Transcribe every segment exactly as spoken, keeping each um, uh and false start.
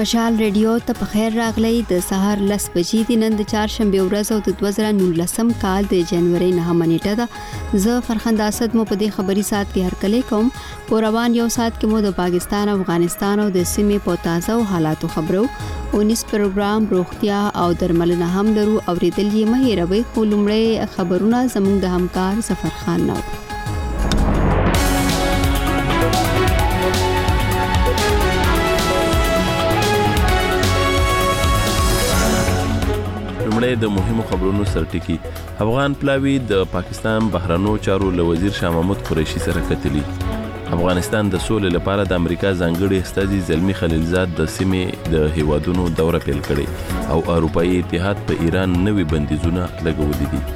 مشال ریډیو ته په خیر راغلی. د سهار لس بجې دي. نن د چهارشنبه ورځ او د دوه زره نولسم کال د جنوري نهمه نیټه ده. زه فرخنده اسد مو په دې خبري ساعت کې هرکلی کوم. په روان یو ساعت کې مو د پاکستان او افغانستان او د سیمې په تازه او حالاتو خبرو اونیس پروګرام روغتیا او درملنه هم لرو. اوریدل یې مه هېروئ. خو لومړی خبرونه زموږ د همکار ظفر خان نو. د مهمو خبرونو سرټکی. افغان پلاوی د پاکستان بهرنیو چارو له وزیر شاه محمود قریشي سره کتلی. افغانستان د سولې لپاره د امریکا ځانګړي استازي زلمی خلیلزاد د سیمې د هیوادونو دوره پیل کړي او اروپאי اتحاد په ایران نوي بندیزونه لګولي دي.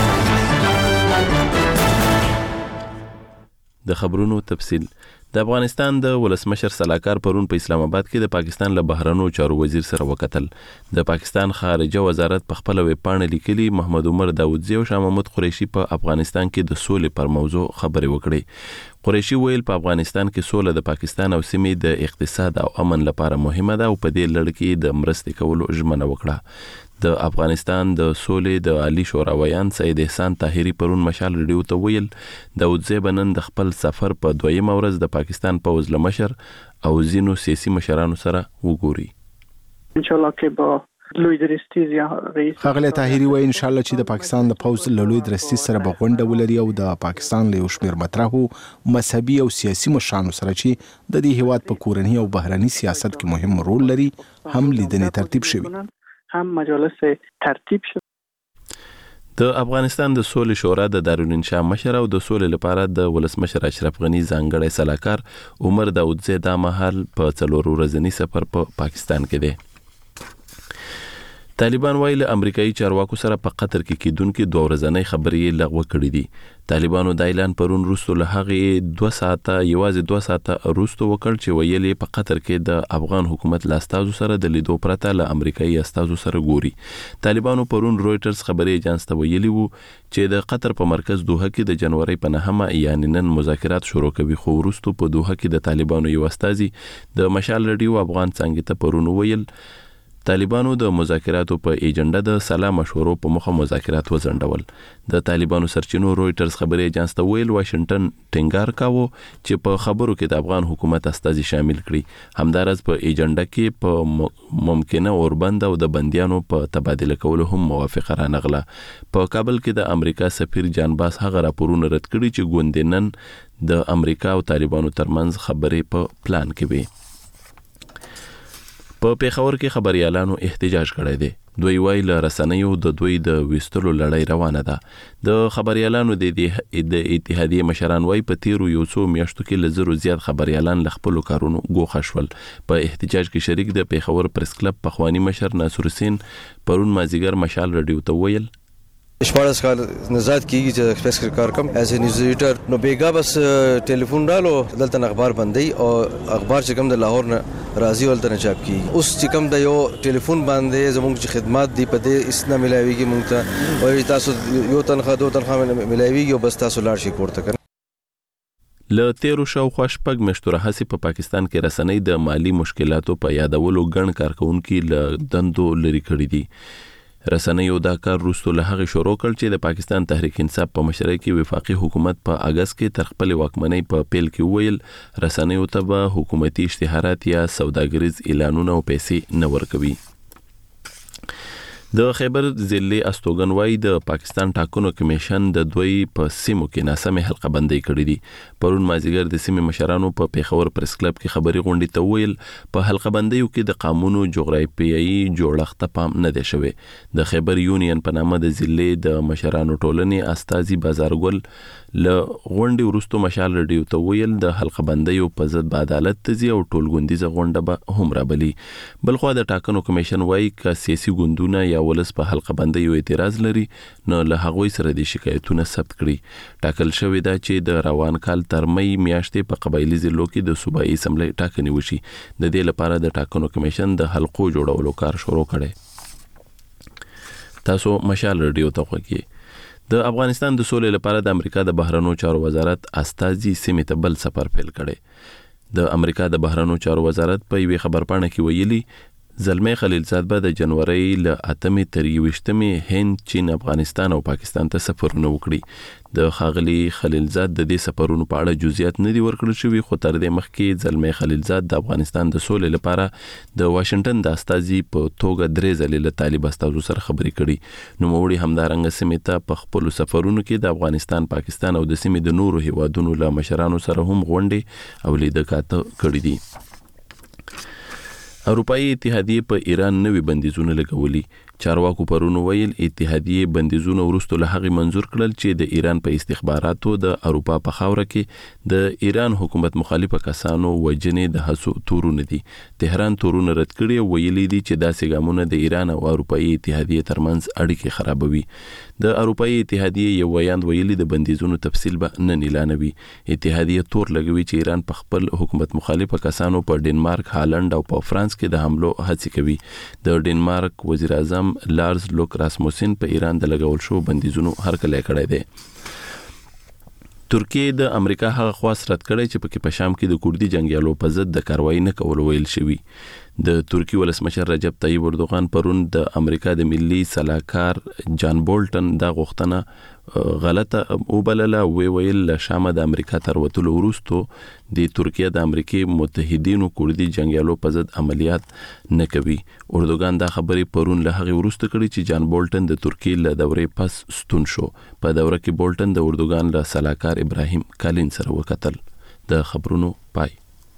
د خبرونو تفصیل. د افغانستان د ولسمشر سلاکار پرون په اسلام آباد کې د پاکستان له بهرنیو چارو وزیر سره وکتل. د پاکستان خارجه وزارت په خپل ویب پاڼه لیکلي محمد عمر داودزی او شاه محمود قریشي په افغانستان کې د سولې پر موضوع خبرې وکړې. قریشي ویل په افغانستان کې سوله د پاکستان او سیمې د اقتصاد او امن لپاره مهمه ده او په دې لړ کې د مرستې کولو ژمنه وکړه. د افغانستان د سولې د عالی شورا ویان سید احسان طاهری پرون مشال ریډیو ته ویل داودزی بنن د خپل سفر په دویمه ورځ د پاکستان پوځ لمشر او زینو سیاسي مشرانو سره وګوري. ان شاء الله کې به لوی درستی یا رئیس خغله طاهری وای ان شاء الله چې د پاکستان د پوځ له لوی درستی سره به غونډه ولري او د پاکستان له شمیر مطرحو مذهبي او سیاسي مشرانو سره چې د دې هیواد په کورنی او بهرني سیاست کې مهم رول لري هم لیدنې ترتیب شوی. هم مجالس ترتیب شد. د افغانستان د سولې شورا د دارالانشا مشر او د سولې لپاره د ولسمشر اشرف غنی ځانګړی سلاکار عمر داودزی دا مهال په څلور ورځنی سفر په پا پاکستان کې دی. طالبان وایي له امریکایي چارواکو سره په قطر کې کېدونکې دوه ورځنۍ خبرې لغوه کړې دي. طالبانو د اعلان پرون وروسته له هغې دوه ساعته یوازې دوه ساعته وروسته وکړ چې ویل یې په قطر کې د افغان حکومت له استازو سره د لیدو پرته له امریکایي استازو سره ګوري. طالبانو پرون رویټرز خبري ایجنس ته ویلي وو چې د قطر په مرکز دوحه کې د جنوري په نهمه یعنی نن مذاکرات شروع کوي. خو وروسته په دوحه کې د طالبانو یو استازي د مشال ریډیو افغان څنګه ته پرون ویل طالبانو د مذاکراتو په ایجنډا د سلا مشورو په مخه مذاکرات وځنډول. د طالبانو سرچینو رویټرز خبري ایجنس ته ویل واشنگټن ټینګار کاوه چې په خبرو کې د افغان حکومت استازي شامل کړي. همدارس په ایجنډا کې په ممکنه اوربند او د بنديانو په تبادله کولو هم موافقه رانغله. په کابل کې د امریکا سفیر جان باس هغه راپورونه رد کړي چې ګوندنن د امریکا او طالبانو ترمنځ خبرې په پلان کې وي. په پیښور کې خبريالانو احتجاج کړی دی. دوی وایي له رسنیو د دوی د وستلو لړۍ روانه ده. د خبريالانو د اتحادیې مشران وایي په تیرو یو څو میاشتو کې له زرو زیات خبريالان له خپلو کارونو ګوښه شول. په احتجاج کې شریک د پیښور پریس کلب پخوانی مشر ناصر حسین پرون مازیګر مشال ریډیو ته ویل شپږ کال نزاد کیږي چې ایکسپریس کار کوم ایز ا نیوز ایډیټر نو بیګا بس ټلیفون رالو دلته اخبار بندي او اخبار چې کوم د لاهور نه راځي ولته نه چاپ کیږي. اوس چې کوم د یو ټلیفون باندې زموږ چې خدمات دی په دې اسنه ملایويږي مونږ ته او تاسو یو تنخواه دوه تنخواه ملایويږي او بس تاسو لاړ شي کوړه کړئ. له تیرو شاوخوا شپږ میاشتو راهیسې په پاکستان کې رسنۍ د مالی مشکلاتو په یادولو ګڼ کارکونکي له دندو لري کړي دي. رسنیو دا کار وروسته له هغې شروع کړ چې د پاکستان تحریک انصاف په مشرۍ کې وفاقي حکومت په اگست کې تر خپل واکمنۍ په پیل کې ویل رسنیو ته به حکومتي اشتهارات یا سوداګریز اعلانونه او پیسې نه ورکوي. د خیبر ضلع استوګن وای د پاکستان ټاکنو کمیشن د دوی په سیمو کې ناسمه حلقه بندي کړې دي. پرون مازیګر د سیمې مشرانو په پیښور پریس کلب کې خبري غونډې ته ویل په حلقه بندیو کې د قانونو جغرافیایي جوړښت پام نه دی شوی. د خیبر یونین په نامه د ضلع د مشرانو ټولنې استازي بازارګل له غونډې وروسته مشال ریډیو ته ویل د حلقه بندیو په ضد به عدالت تزي او ټولګوندیزه غونډه به هم رابلي. بلخو د ټاکنو کمیشن وایي ک سیاسي ګوندونه یا ولس په حلقه بندیو اعتراض لري نو له هغوی سره د شکایتونو ثبت کړي. ټاکل شوی دا چې د روان کال تر مې میاشتې په قبایلی ضلعو کې د صوبایي اسمبلی ټاکنې وشي. د دې لپاره د ټاکنو کمیشن د حلقو جوړولو کار شروع کړي. تاسو مشال ریډیو ته خوږی. د افغانستان د سولې لپاره د امریکا د بهرنیو چارو وزارت استازي سیمې ته بل سفر پیل کړي. د امریکا د بهرنیو چارو وزارت په یوه خبرپاڼه کې ویلي زلمی خلیلزاد به د جنوري ل اتمې تر یوشتمې هند، چین، افغانستان او پاکستان ته سفرونه وکړي. د خاغلی خلیلزاد د دې سفرونو په اړه جزئیات نه دي ورکړل شوي، خو تر دې مخکې زلمی خلیلزاد د افغانستان د سولې لپاره د واشنگټن د استازي په توګه درې ځلې له طالب استازو سره خبرې کړي. نو موري همدارنګه سیمې ته په خپل سفرونو کې د افغانستان، پاکستان او د سیمې د نورو هیوادونو له مشرانو سره هم غونډې او لیدکات کړې دي. اروپایي اتحادیه په ایران نوي بندیزونه لګولي. چارواکو پرونو ویل اتحادیه بندیزونه ورستو له هغه منزور کړل چې د ایران په استخباراتو د اروپا په خاوره کې د ایران حکومت مخالفه کسانو وجنې د هڅو تورونه دي. تهران تورونه رد کړي او ویلي دي چې داسې ګامونه د ایران او اروپایي اتحادیه ترمنځ اړیکې خرابوي. د اروپایي اتحادیه یو ویاند ویلي د بندیزونو تفصیل به نه اعلانوي. اتحادیه تور لګوي چې ایران په خپل حکومت مخالفه کسانو په ډنمارک، هالند او په فرانس کې د حملو هڅې کوي. د ډنمارک وزیر اعظم لارز لوک راسموسن په ایران د لګول شو بندیزونو هرکلی کړی دی. ترکیه د امریکا هغه خواست رد کړی چې پکې په شام کې د کوردي جنگیالو په ضد د کاروایی نه کول ویل شوی. د ترکی ولسمشر رجب طیب اردوغان پرون د امریکا د ملي سلاکار جان بولټن د غوښتنه غلطه وبلله. وی ویل له شام د امریکا تر وتلو وروسته د ترکیه د امریکای متحدینو کوردي جنگیالو په ضد عملیات نه کوي. اردوغان دا خبرې پرون له هغه وروسته کړي چې جان بولټن د ترکیه له دورې پس ستون شو. په دوره کې بولټن د اردوغان له سلاکار ابراهیم کالین سره وکتل. د خبرونو پای.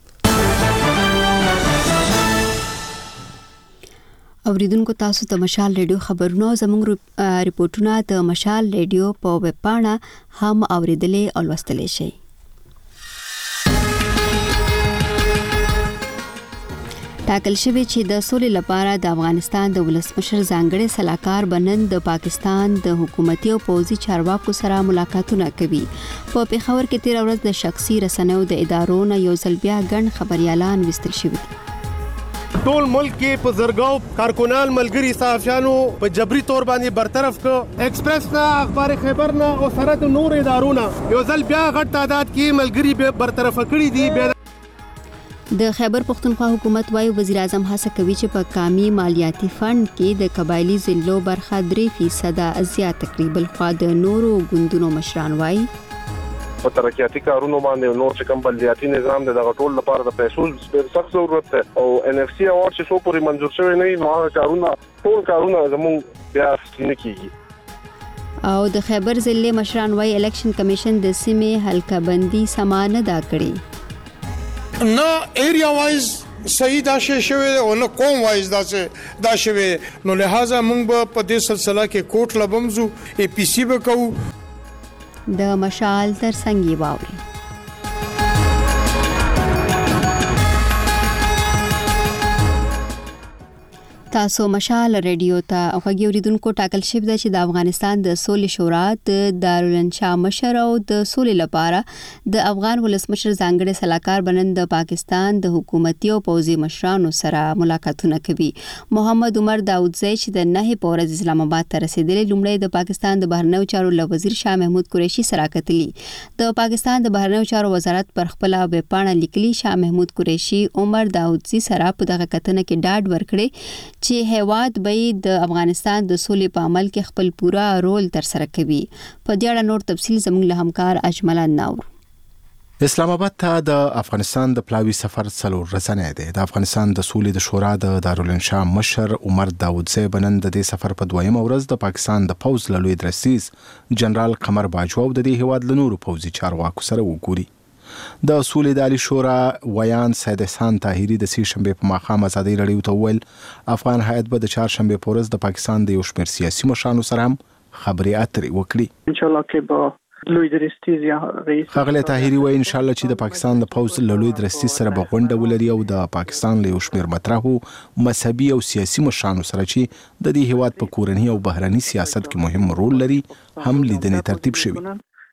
اوریدونکو تاسو ته مشال ریډیو خبرونه زموږ ریپورتونه د مشال ریډیو په ویب پاڼه هم اوریدلې او لوستلې شئ. ټاکل شوی چې د سولې لپاره د افغانستان د ولسمشر ځانګړي سلاکار بنن د پاکستان د حکومتي او پوځي چارواکو سره ملاقاتونه کوي. په پیښور کې تیر ورځ د شخصي رسنیو د ادارو نه یو ځل بیا ګڼ خبريالان وستل شوي دي. ټول ملک کې په زرګاو کارکونان ملګری صحافیانو په جبري تور باندې برطرف ک. ایکسپریس نه، اخبار خیبر نه او سره د نور ادارو نه یو ځل بیا غټ تعداد کې ملګری به برطرف کړي دي. د خیبر پختونخوا حکومت وايي وزیر اعظم هڅه کوي چې په قامي مالیاتي فند کې د قبایلی ضلعو برخه درې فیصد زیات کړي. بل خو د نورو ګوندونو مشران وايي په ترقیاتي کارونو باندې نور چې کوم بلدیاتي نظام د دغه ټول لپاره د پیسو ډېر سخت ضرورت دی او ان اف سی اوارد چې څو پورې منظور شوی نه وي نو هغه کارونه ټول کارونه زموږ بیا نه کیږي. او د خیبر ضلع مشران وايي الیکشن کمیشن د سیمې حلقه بندي سامان ادا کړي. نه ایریا وایز صحیح دا شی شوی او نه کوم وایز دا څه دا شوی نو لہذا موږ په دې سلسله کې کوټ لبمزو ای پی سی وکاو. د مشال تر څنګ واوري. تاسو مشال ریډیو ته اوږه اوریدونکو ټاکل شوی دی چې د افغانستان د سولې شورا د دارالانشا مشر او د سولې لپاره د افغان ولسمشر ځانګړي سلاکار بنن د پاکستان د حکومتي او پوځي مشرانو سره ملاقاتونه کوي. محمد عمر داودزی چې د نه پورز اسلام آباد ته رسیدلی لومړی د پاکستان د بهرنیو چارو له وزیر شاه محمود قریشي سره کتلی. د پاکستان د بهرنیو چارو وزارت پر خپل ویب پاڼه لیکلي شاه محمود قریشي عمر داودزی سره په دغه کتنه کې ډاډ ورکړي چې هیواد به د افغانستان د سولې په عمل کې خپل پورا رول تر سره کوي. په دې اړه نور تفصیل زموږ له همکار اجمل ناور. اسلام آباد ته د افغانستان د پلاوی سفر څلور ورځې دی. د افغانستان د سولې د شورا د دارالانشا مشر عمر داودزی بنن د دې سفر په دویمه ورځ د پاکستان د پوځ له لوی درستیز جنرال قمر باجوا او د دې هیواد له نورو پوځي چارواکو سره وګوري. د سولې د عالی شورا ویان سید احسان طاهری د سې شنبه په ماښام ازادي رادیو ته ویل افغان هیئت به د چهارشنبه په ورځ د پاکستان د یو شمېر سیاسي مشرانو سره هم خبرې اترې وکړي. ان شاء الله کې به لوی درستیز یا رئیس خغله طاهری وایي ان شاء الله چې د پاکستان د پوز له لوی درستیز سره به غونډه ولري او د پاکستان له یو شمېر مطرحو مذهبي او سیاسي مشرانو سره چې د دې هیواد په کورنۍ او بهرني سیاست کې مهم رول لري هم لیدنې ترتیب شوی.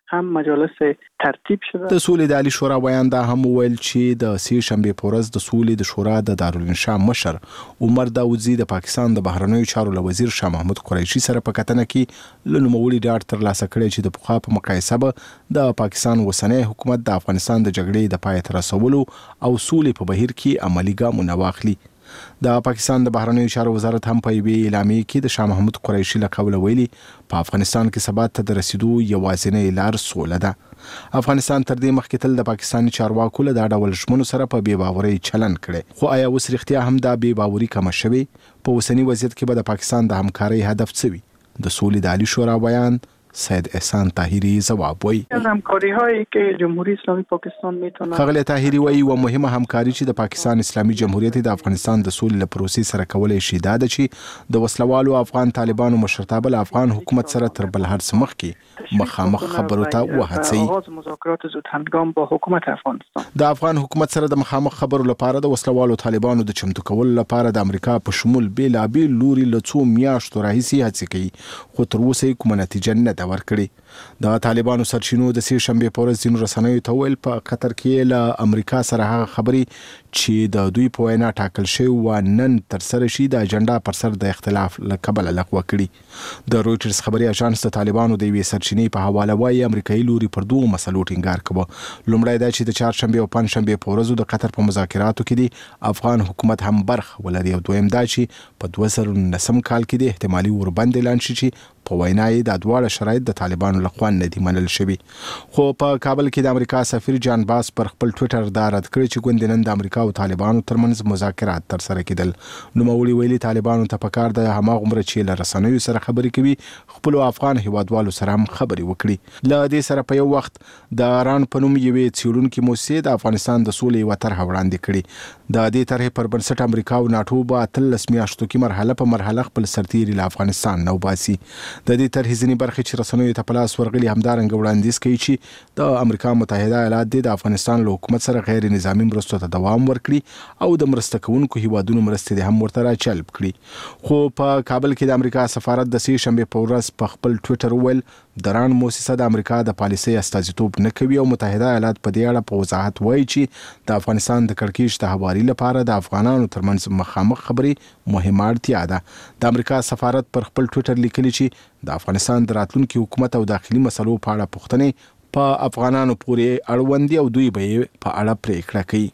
هم مجالس ترتیب شده. د سولې د عالی شورا بیان دا هم ویل چې د سې شنبه په ورځ د سولې د شورا د دارالانشا مشر عمر داوودزی د پاکستان د بهرنیو چارو وزیر شاه محمود قریشي سره په کتنه کې له نوموړي ډاډ ترلاسه کړی چې د پخوا په مقایسه به د پاکستان اوسنی حکومت د افغانستان د جګړې د پای ته رسولو او سولې په بهیر کې عملی ګامونه واخلي. د پاکستان د بهرنیو چارو وزارت هم په یوې اعلامیه کې د شاه محمود قریشي له قوله ویلي په افغانستان کې ثبات ته د رسیدو یوازینۍ لار سوله ده. افغانستان تر دې مخکې تل د پاکستاني چارواکو له دا ډول ژمنو سره په بې باورۍ چلن کړي، خو آیا اوس رښتیا هم دا بې باوري کمه شوې؟ په اوسني وضعیت کې به د پاکستان د همکارۍ هدف څه وي؟ د سولې د عالی شورا بیان سید احسان طاهری جواب وی همکاری هایی که جمهوری اسلامی پاکستان میتونه خغل طاهری وی و مهمه همکاری چې د پاکستان اسلامي جمهوریت د افغانستان د سولې له پروسې سره کولای شي دا ده چې د وسلوالو افغان طالبانو مشرتابه له افغان حکومت سره تر بل هر څه مخکې مخامخ خبرو ته وهڅوي. آغاز مذاکرات زود هنگام با حکومت افغانستان د افغان حکومت سره د مخامخ خبرو لپاره د وسلوالو طالبانو د چمتو کولو لپاره د امریکا په شمول بیلابیل لوري له څو میاشتو راهیسې هڅې کوي، خو تر اوسه کومه نتیجه نه ده ورکړې. د طالبانو سرچینو د سې شنبه په ورځ ځینو رسنیو ته ویل په قطر کې له امریکا سره هغه خبرې چې د دوی په وینا ټاکل شوی و نن تر سره شي د اجنډا پر سر د اختلاف له کبله لغوه کړي. د رويټرز خبري اژانس د طالبانو د یوې سرچینې په حواله وایي امریکایي لوري پر دوه مسلو ټینګار کوي. لومړی دا چې د چهارشنبه او پنځشنبه په ورځو د قطر په مذاکراتو کې دی افغان حکومت هم برخه ولري، او دویم دا چې په دوه زره نهم کال کې د احتمالي اوربند اعلان شي چې په وینا یې د دواړه شرایط د طالبانو لخوا نه دي منل شوي. خو په کابل کې د امریکا سفیر جان باس پر خپل ټویټر دا رد کړی چې ګوندې نن د امریکا او طالبانو ترمنځ مذاکرات ترسره کېدل. نوموړي ویلي طالبانو ته پکار د هماغومره چې له رسنیو سره خبرې کوي خپلو افغان هیوادوالو سره هم خبرې وکړي. له دې سره په یو وخت د ران په نوم یوې څیړونکې موسسې د افغانستان د سولې یوه طرحه وړاندې کړې. د دې طرحې پر بنسټ امریکا او ناټو به اتلس میاشتو کې مرحله په مرحله خپل سرتیري له افغانستان نه وباسي. د دې طرحې ځینې برخې چې رسنیو ته په لاس ورغلي همدارنګه وړاندیز کوي چې د امریکا متحده ایالات د افغانستان له حکومت سره غیر نظامي مرستو ته دوام ورکړي او د مرسته کوونکو هیوادونو مرستې د هم ورته راجلب کړي. خو په کابل کې د امریکا سفارت د سې شنبه په ورځ په خپل ټویټر ویل د ران موسسه د امریکا د پالیسۍ استازیتوب نه کوي او متحده ایالات په دې اړه په وضاحت وایي چې د افغانستان د کړکېچ د هواري لپاره د افغانانو ترمنځ مخامخ خبرې مهمه اړتیا ده. د امریکا سفارت پر خپل ټویټر لیکلي چې د افغانستان د راتلونکي حکومت او داخلي مسلو په اړه پوښتنې په افغانانو پورې اړوند دي او دوی به په اړه پریکړه کوي.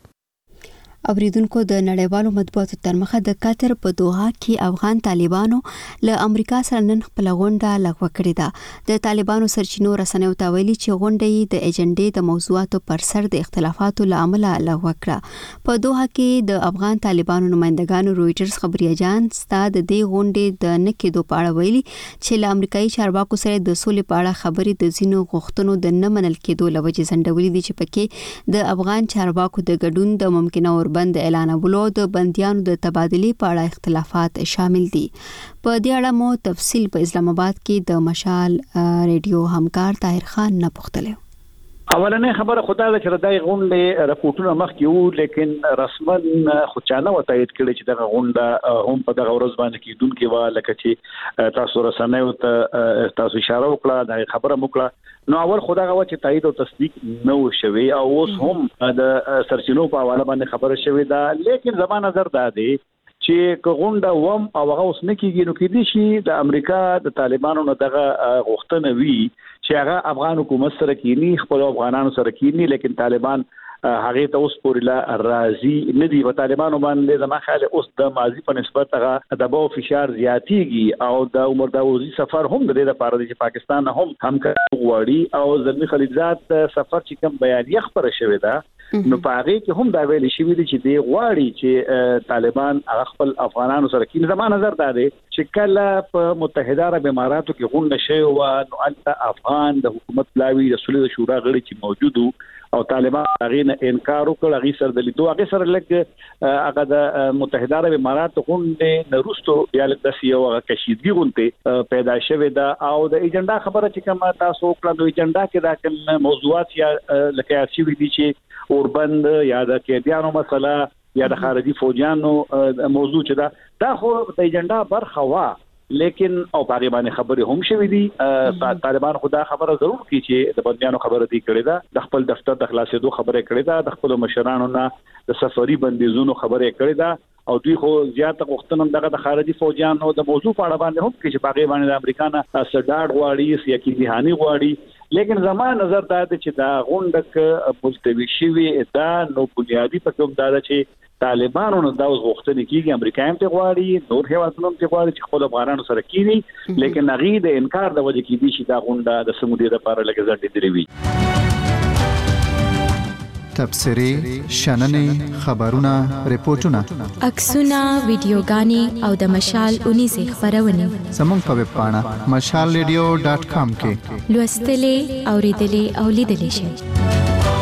اوریدونکو د نړیوالو مطبوعاتو تر مخه د قطر په دوحه کې افغان طالبانو له امریکا سره نن خپل غونډه لغوه کړې ده. د طالبانو سرچینو رسنیو ته ویلي چې غونډه یې د ایجنډې د موضوعاتو پر سر د اختلافاتو له امله لغوه کړه. په دوحه کې د افغان طالبانو نمائندګانو رويټرز خبري اژانس ته د دې غونډې د نه کېدو په اړه ویلي چې له امریکایي چارواکو سره د سولې په اړه خبرې د ځینو غوښتنو د نه منل کېدو له وجې ځنډولې دي چې پکې د افغان چارواکو د ګډون د ممکنه بند اعلانولو د بنديانو د تبادلې په اړه اختلافات شامل دي. په دې اړه مو تفصیل په اسلام آباد کې د مشال ریډیو همکار طاهر خان نه پوښتلو. اولنې خبره خدای د چر دای غونډه راپورټونه مخکې وو، لیکن رسما خو چانه وتایید کړي چې دغه غونډه هم په دغه ورځ باندې کېدونکې و، لکه چې تاسو رسنیو ته تاسو اشاره وکړه د خبره وکړه. نو اول خدای غوا چې تایید او تصدیق نه وشوي او اوس هم د سرچینو په حواله باندې خبره شوې ده. لیکن زما نظر دا دی چې غونډه وم او هغه اوس نه کېږي، نو کې دي چې د امریکا د طالبانو نه دغه غوښتنه وی چې هغه افغان حکومت سره کینی خپل افغانانو سره کینی، لیکن طالبان هغه ته اوس پورې لا راضي نه دي. په طالبانو باندې زما خیال اوس د ماضي په نسبت هغه دباو فشار زیاتېږي او د عمر داوودی سفر هم د دې لپاره چې پاکستان هم همکاري غواړي او زلمی خلیلزاد سفر چې کوم بیانیه خبره شوې ده نو په هغه کې هم دا ویل شوی دی چې دی غواړي چې طالبان خپل افغانانو سره کې زما نظر دا دی چې کله په متحده عرب اماراتو کې غونډه شوی و نو البته افغان د حکومت لاوی رسول شورا غړي چې موجودو او طالبان هغه نه انکار وکړ، هغه سره د لیدو هغه سره لګ هغه د متحده عرب اماراتو غونډه نورستو بیا د سیو کشیدګي غونډه پیدا شوې ده او د ایجنډا خبره چې کومه تاسو وکړه د ایجنډا کې دا کوم موضوعات یا لکه چې وی دي چې اوربند یا د کېدیانو مسله یا د خارجي فوجانو موضوع چې دا دا خو د ایجنډا برخه وا، لیکن او پاره باندې خبرې هم شوې دي. طالبان خدا خبره ضرور کی چې د بندیانو خبره دی کړې ده، د خپل دفتر د خلاصېدو خبره کړې ده، د خپل مشرانو نه د سفري بندیزونو خبره کړې ده، او دوی خو زیاته غوښتنه دغه د خارجي فوجیانو د موضوع په اړه باندې هم کې چې باغې باندې د امریکا نه سټارټ غواړي سیاقي ذهاني غواړي. لیکن زما نظر دا دی چې دا غونډه ملتوي شوی دا نو بنیادی په کوم دا چې طالبانو نه دا غوښتنه کیږي امریکا هم ته غواړي، نور هیوادونه هم ته غواړي چې خپل افغانانو سره کینی، لیکن هغه د انکار د وجه کې دي چې دا غونډه د سمودي لپاره لګ زړه دی وی. تبصری، شننې، خبرونه، ریپورتونه، عکسونه، ویډیوګانې او د مشال اونیزه خبرونه زموږ په ویب پاڼه مشال ریډیو ډاټ کام کې لوستلې، اوریدلې او لیدلې شئ.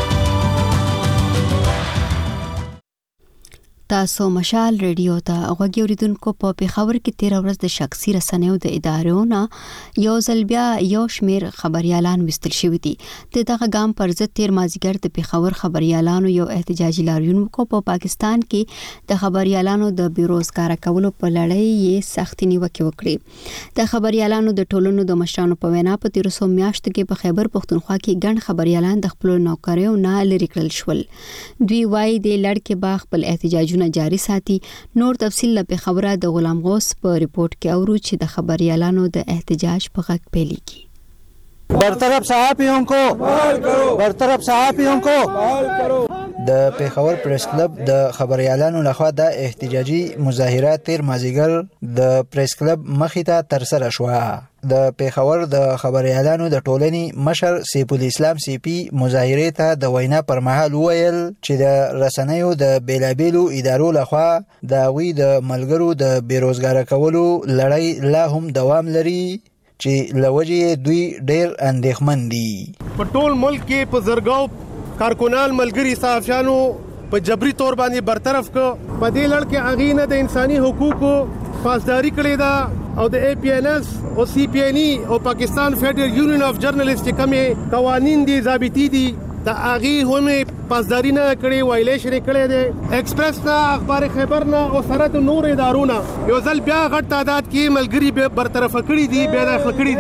تاسو مشال ریډیو ته غوږی اوریدونکو په پیښور کې تیر ورځ د شخصي رسنیو د ادارو نه یو ځل بیا یو شمیر خبريالان وستل شوی دي. د دغه ګام پر ضد تیر مازیګر د پیښور خبريالانو یو احتجاجي لاریون کو په پاکستان کې د خبريالانو د بیروزګار کولو په لړۍ یې سخت نیوکه وکړي. د خبريالانو د ټولنو د مشرانو په وینا په تیر څو میاشتو کې په خیبر پښتونخوا کې ګڼ خبريالان د خپل نوکریو نه لری کړل شول. دوی وايي د لړ کې با خپل احتجاج جاری ساتي. نور تفصیل له خبره د غلام غوث په ریپورت کې اورو چې د خبريالانو د احتجاج په غږ پیلېږي. برطرف صحافیوں کو بحال کرو، برطرف صحافیوں کو بحال کرو. د پیښور پریس کلب د خبريالانو لخوا د احتجاجي مظاهرات تیر مازیګر د پریس کلب مخې ته ترسره شوه. د پیښور د خبريالانو د ټولنې مشر سیف الاسلام سیپی مظاهره ته د وینا پر مهال ویل چې د رسنیو د بیلابیلو ادارو لخوا د وی د ملګرو د بیروزګار کولو لړۍ لا هم دوام لري چې لوجه دوی ډیر اندېښمن دي. په ټول ملک کې په زرګاو کارکونان ملګری صحافیانو په جبري تور باندې برطرف ک. په دې لړ کې اغینه د انساني حقوقو پاسداري کړې ده او د اي پي ان اس او سي پي ان اي او پاکستان فیډرل یونین اف جرنالست کومه قوانين دي ضابطي دي د اغي هم پاسداري نه کړې وایلیشن کړې ده. ایکسپریس نا اخبار خیبر نا او سره د نور ادارونه یو ځل بیا غټ تعداد کې ملګری به برطرف کړي دي، بیا داخل کړي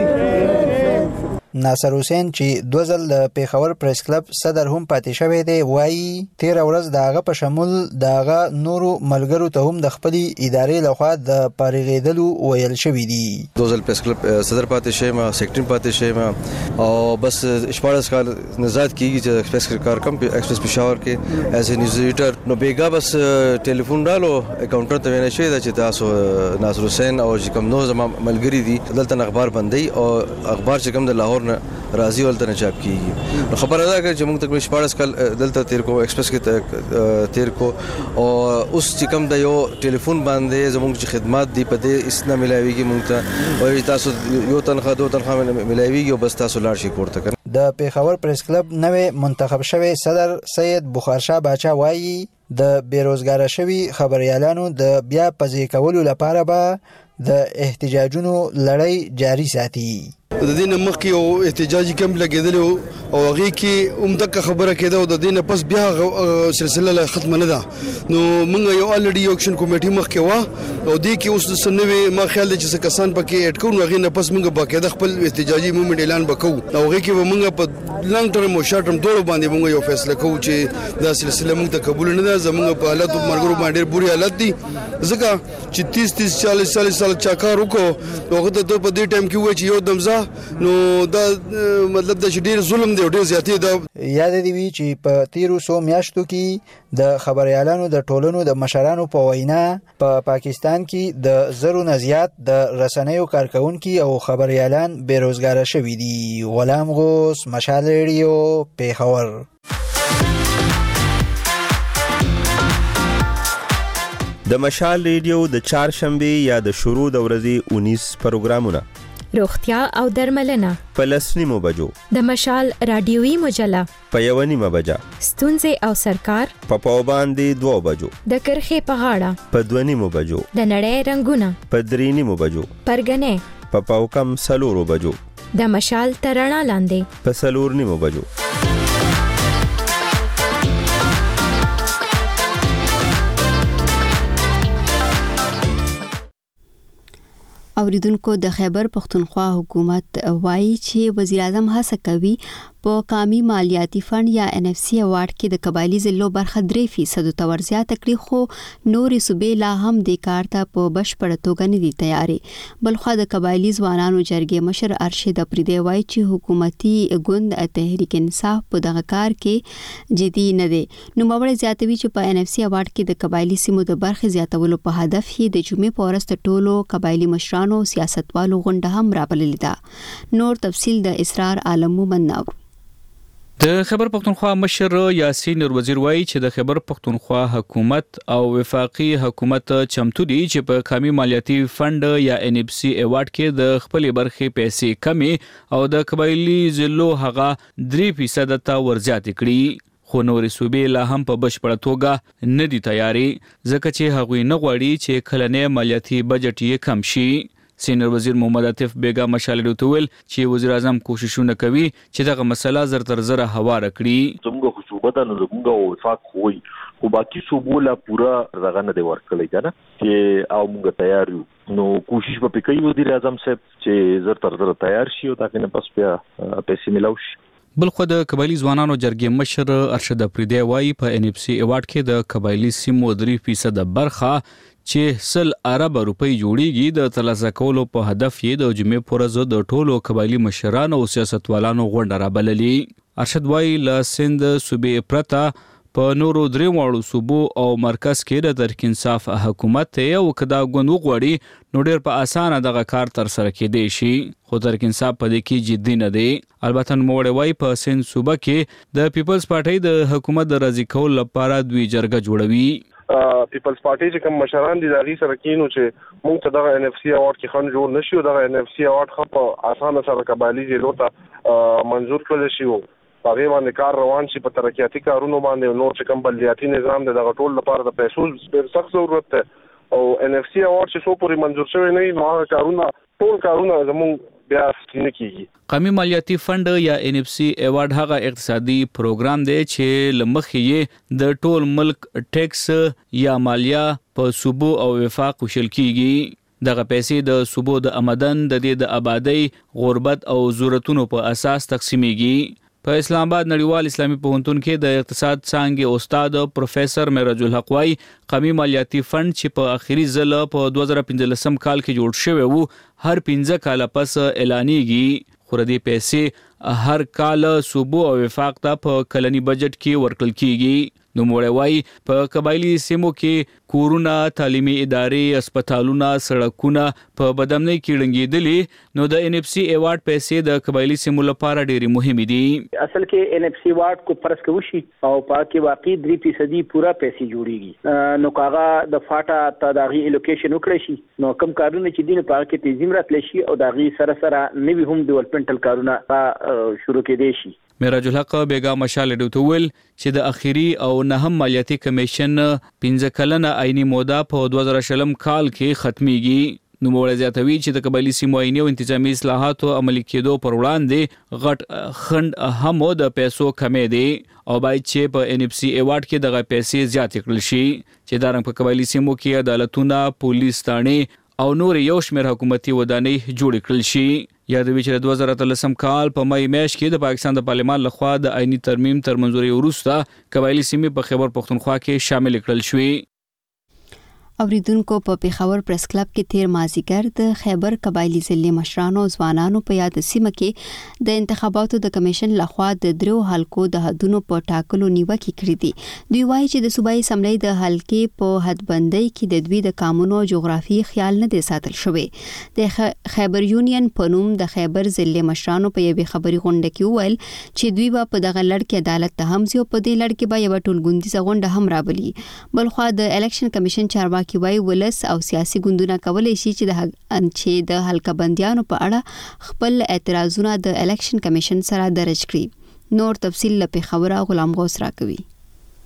دي. ناصر حسین چې دوه ځل د پیښور پریس کلب صدر هم پاتې شوی دی وایي تیر ورځ داغه په شمول داغه نورو ملګرو ته هم د خپل ادارې لخوا د پارېغېدلو ویل شوی دی. دوه ځل پریس کلب صدر پاتې شوم، سیکرټری پاتې شوم او بس شپږ کال نزاد کیږي چې ایکسپریس کار کم ایکسپریس پېښور کې ایز ا نیوز ایډیټر نو بیګا بس ټلیفون رالو اکاونټر ته وینې شوی چې تاسو ناصر حسین او کوم نو زما ملګری دي دلته اخبار بندي او اخبار چې کوم د لاهور راضي ولته نه چاپ کیږي. نو خبره ده چې موږ تقریبا شپږ کال دلته تیر کو ایکسپریس کې تیر کو او اوس چې کوم د یو ټلیفون باندې زموږ چې خدمات دی په دې اسنه ملاويږي موږ ته او تاسو یو تنخواه دوه تنخواه ملاويږي او بس تاسو لاړ شي کوړه کنه. د پیښور پریس کلب نوې منتخب شوی صدر سید بخارشاه باچا وایي د بیروزګار شوی خبريالانو د بیا پځې کولو لپاره به د احتجاجونو لړۍ جاری ساتي. د دې مخکې او احتجاجي کم لګیدل او هغه کې عمده خبره کېده او د دې پس بیا سلسله ختم نه ده. نو موږ یو الریډي اکشن کمیټي مخکې وا او دې کې اوس د سنوي ما خیال چې څه کسان پکې اټ کوو هغه نه پس موږ باقاعده خپل احتجاجي موومېنټ اعلان وکړو او هغه کې موږ په لانګ ټرم او شارټ ټرم دوه باندې موږ یو فیصله کوو چې دا سلسله موږ ته قبول نه ده. زموږ په حالت مرګرو باندې ډېر بری حالت دي ځکه چې تیس تیس چالیس چالیس سال چا کار وکړو هغه ته په دې ټایم کې وای چې یو دمزه نو دا مطلب د ډیر ظلم دی او ډیر زیاتې ده. یاد دی وی چې په تیرو سو میاشتو کې د خبريالانو د ټولنو د مشرانو په وینا په پا پاکستان کې د زرو نه زیات د رسنیو کارکونکو او خبريالان بیروزګار شوي دي. غلام غوث، مشال ریډیو، پیښور. د مشال ریډیو د چهارشنبه یا د شروع د ورځې اونیس پروګرامونه روغتیا او درملنه په لسنیمو بجو، د مشال رادیوي مجله په یو نیمه بجه، ستونزې او سرکار په پاو باندې دوه بجو، د کرخې په غاړه په دوه نیمو بجو، د نړۍ رنگونه په درې نیمو بجو، پرګنې په پاو کم سلورو بجو، د مشال ترڼا لاندې په سلور نیمو بجو. اوریدونکو د خیبر پختونخوا حکومت وایي چې وزیر اعظم هڅه کوي په قومي مالیاتي فند یا ان اف سی اوارډ کې د قبایلی ضلعو برخه درې فیصد تور زیات کړي خو نورې صوبې لا هم د کار ته په بشپړه توګه نه دي تیارې بلخو د قبایلی ځوانانو جرګې مشر ارشد افریدی وایي چې حکومتي ګوند تحریک انصاف په دغه کار کې جدي نه دي نو مبړې زیاتوي چې په ان اف سی اوارډ کې د قبایلی سیمو د برخه زیاتولو په هدف یې د جمعې په ورځ ټولو قبایلی مشرانو سیاستوالو غونډه هم راپللې ده نور تفصیل د اسرار عالم منور د خیبر پختونخوا مشر یاسین نور وزیر وایي چې د خیبر پختونخوا حکومت او وفاقي حکومت چمتو دي چې په قومي مالیاتي فند یا ان اف سی ایوارډ کې د خپل برخې پیسې کمي او د قبایلی ضلعو هغه درې فیصد ته ورزیات کړي خو نورې صوبې لا هم په بشپړه توګه نه دي تیارې ځکه چې هغوی نه غواړي چې کلنی مالیاتي بجټ یې کم شي سینیور وزیر محمد عاطف بیگا مشال ډوتول چې وزیر اعظم کوششونه کوي چې دغه مسله زر تر زر هواره کړي زموږ خصوصا نو زموږ وفاق خوي او باقي صوبو لا پورا رغه نه دی ورکړی کنه چې او موږ تیار یو نو کوشش به کوي وزیر اعظم صاحب چې زر تر زر تیار شي او دا کنه پس بیا پیسې ملاو شي بلخو د قبایلی ځوانانو جرګې مشر ارشد افریدی وایي په ان اف سی ایوارډ کې د قبایلی سیمو درې فیصد برخه چې سل ارب روپۍ جوړیږي د ترلاسه کولو په هدف یې د جمعې په ورځ د ټولو قبایلی مشرانو او سیاستوالانو غونډه رابللې ارشد وایي له سند صوبې پرته په نورو درې واړو صوبو او مرکز کې د تحریک انصاف حکومت ته او کدا غوند وغوړي نو ډېر په اسانه دغه کار تر سره کېدی شي خو تحریک انصاف په دې کې جدي نه دی البته نوموړی وایي په سند صوبه کې د پیپلز پارټۍ د حکومت د راضي کولو لپاره دوی جرګه جوړوي پیپلز پارټي چې کوم مشران دي دغه سره کینو چې موږ ته دغه ان اف سی اوارډ کې خن جوړ نشو دغه ان اف سی اوارډ خو په اسانه سره قبایلی ضلعو ته منظور کړل شي هغه باندې کار روان شي په ترقیاتي کارونو باندې نور چې کوم بلدیاتي نظام د دغه ټول لپاره د پیسو ډېر سخت ضرورت ده او ان اف سی اوارډ چې څو پورې منظور شوی نه نو هغه کارونه ټول کارونه زموږ بیا ستنه کیږي قومي مالیاتي فند یا ان اف سی ایوارډ هغه اقتصادي پروګرام دی چې لمخې یې د ټول ملک ټیکس یا مالیه په صوبو او وفاق وشل کیږي دغه پیسې د صوبو د آمدن د دې د آبادی غربت او ضرورتونو په اساس تقسیمیږي په اسلام آباد نړیوال اسلامي پوهنتون کې د اقتصاد څانګې استاد پروفیسور معراج الحق وايي قومي مالیاتي فند چې په اخیری ځل په دوه زره پنځلسم کال کې جوړ شوی وو هر پنځه کال پس اعلانېږي خو د پیسې هر کال صوبو او وفاق ته په کلنی بجټ کې ورکړل کیږي نو موږ وایي په قبایلی سیمو کې کورونه تعلیمي ادارې هسپتالونه سړکونه په بدامنۍ کې ړنګېدلي نو د ان اف سی ایوارډ پیسې د قبایلی سیمو لپاره ډېرې مهمې دي اصل کې ان اف سی ایوارډ کو فرض کوي او پاکي واقعي درې فیصد پورا پیسې جوړیږي نو کاغه د فاټا تداغي الوکیشن وکړي شي نو کم کارونه چې دین په کې تنظیم راتلی شي او داغي سره سره نوي هم ډیولپمنټل کارونه شروع کېدي شي معراج الحق بیگا مشال ډوتول چې د اخیری او نهم مالیاتي کمیشن پنځه کلنه عیني موده په دوه زره شلم کال کې ختميږي نو موږ زیاتوي چې د قبایلی سیمو عیني او انتظامی اصلاحاتو عملي کېدو پر وړاندې غټ خند هم د پیسو کمې دي او باید چې په ان اف سی ایوارډ کې دغه پیسې زیات کړل شي چې د رنګ په قبایلی سیمو کې عدالتونه پولیس تانې او نور یو شمېر حکومتي ودانۍ جوړ کړل شي یادوي چې د دوه زره اتلسم کال په مای میاشت کې د پاکستان د پارلمان لخوا د آئینی ترمیم تر منځوري وروسته قبایلی سیمې په خیبر پختونخوا کې شامل کړل شوې اوریدونکو په پیښور پریس کلب کې تیر مازیګر د خیبر قبایلی ضلع مشرانو ځوانانو په یاد سیمه کې د انتخاباتو د کمیشن لخوا د درو حلقو د حدونو په ټاکلو نیوکه کړې دي دوی وایي چې د صوبایي اسمبلی د حلقې په حدبندۍ کې د دوی د قانونو جغرافي خیال نه دی ساتل شوی د خیبر یونین په نوم د خیبر ضلع مشرانو په یوه خبري غونډه کې وویل چې دوی په دغه لړ کې عدالت ته هم زیو په دې لړ کې به یو ټولګوندیزه غونډه هم راولي بلخو د الیکشن کمیشن چارواکي کې وای ولس او سیاسي ګوندونه کولای شي چې د چې د حلقه بندیانو په اړه خپل اعتراضونه د الیکشن کمیشن سره درج کړي نور تفصیل لپاره خبره غلام غوث راکوي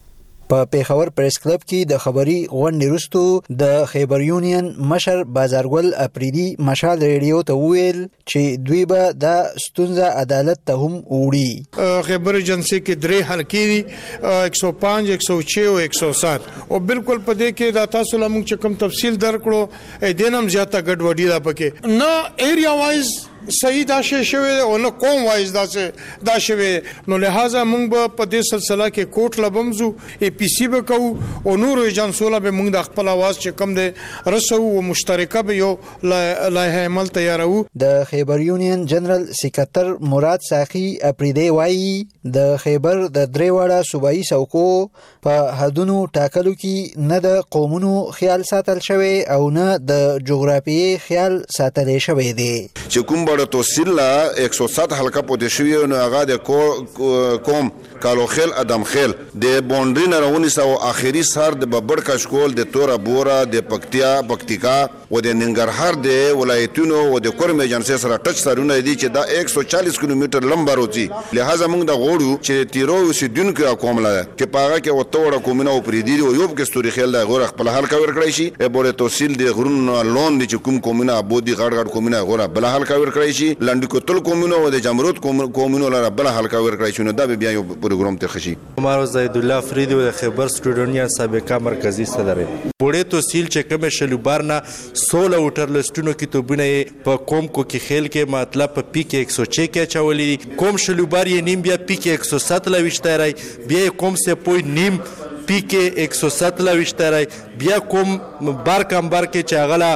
په پیښور پریس کلب کې د خبري غونډې وروسته د خیبر یونین مشر بازارګل اپریدي مشال ریډیو ته وویل چې دوی به د ستونزه عدالت ته هم وړي. خیبر ایجنسی کې درې حلقې دي ایک سو پنځه ایک سو شش او ایک سو سات او بالکل په دې کې د تاسو لمون چې کوم تفصیل درکړو ا دینم زیاته ګډوډي ده پکې نه ایریا وایز صحیح دا شی شوی او نه کوم وایز دا څه دا شوی نو لہذا موږ به په دې سلسله کې کوټ لبمزو ای پی سی به کو او نور ایجنسوله به موږ د خپل आवाज چې کم ده رسو او مشترکه به یو لایحه عمل تیارو. د خیبر یونین جنرال سکرټر مراد ساخی اپریدي وایي د خیبر د دریواړه صوبایي څوکو په حدونو ټاکلو کې نه د قومونو خیال ساتل شوی او نه د جغرافیي خیال ساتل شوی دی. چې کوم بڑا توسیل لا ایک سو سات حلقه پوتې شوی نو هغه د کوم کالو خیل ادم خیل د بونډری نه راونی سو اخیری سر د ببړ کشکول د تورا بورا د پکتیا پکتیکا او د ننګرهار د ولایتونو او د کورم ایجنسی سره ټچ سرونه دي چې دا ایک سو چالیس کیلومتر لمبا روزي. لہذا موږ د غوړو چې تیرو سیدونکو کوم لا چې پاغه کې وتوړه کومینه او پریدي او یوب کې ستوري خیل د غوړ خپل حل کور کړی شي ا بوله توسیل د غرونو لون دي چې کوم کومینه ابودي غړ غړ کومینه غوړه بل حل کور کړی شي لاندې کوتل کومینه او د جمرود کومینه لاره بل حل کور کړی شي نو دا بیا یو پروګرام ته خشي. عمر زید الله فریدی د خیبر سټوډنټ سابقہ مرکزی صدر بوډه توسیل چې کوم شلوبارنا سولہ وټر لستونو کې توبونه په کوم کو کې خیل کې مطلب په پی کې ایک سو چھ کې چولې کوم شلوبار یې نیم بیا پی کې ایک سو سات لا وشتای بیا کوم سے پوی نیم پی کې ایک سو سات لا وشتای بیا کوم بار کم بار کې چاغلا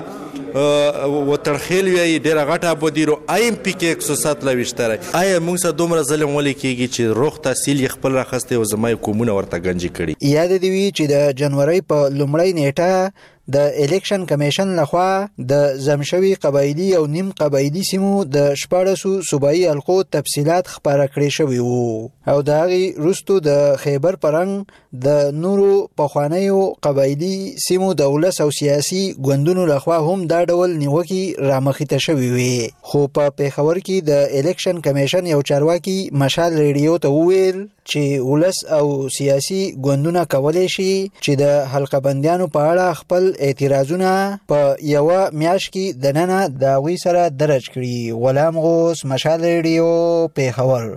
وترخیل وی ډیره غټه بودیرو ایم پی کې ایک سو سات لا وشتای آیا موږ سره دومره ظلم ولې کیږي چې روغ تحصیل خپل راخسته او زمای کومونه ورته گنجي کړي. یاد دی وی چې د جنوري په لومړی نیټه د الیکشن کمیشن لخوا د زمشوي قبایلی او نیم قبایلی سیمو د شپاړسو صوبایي حلقو تفصيلات خبره کړې شوې وو او د هغې وروستو د خیبر پرنګ د نورو پخوانیو قبایلی سیمو د ولس او سیاسي ګوندونو لخوا هم دا ډول نیوکې رامخته شوې وي. خو په پیښور کې د الیکشن کمیشن یو چارواکي مشال ریډیو ته وویل چې ولس او سیاسي ګوندونه کولی شي چې د حلقه بندیانو په اړه خپل اعتراضونه په یو میاشت کې د ننه د هغوی سره درج کړي. غلام غوث مشال ریډیو پیښور.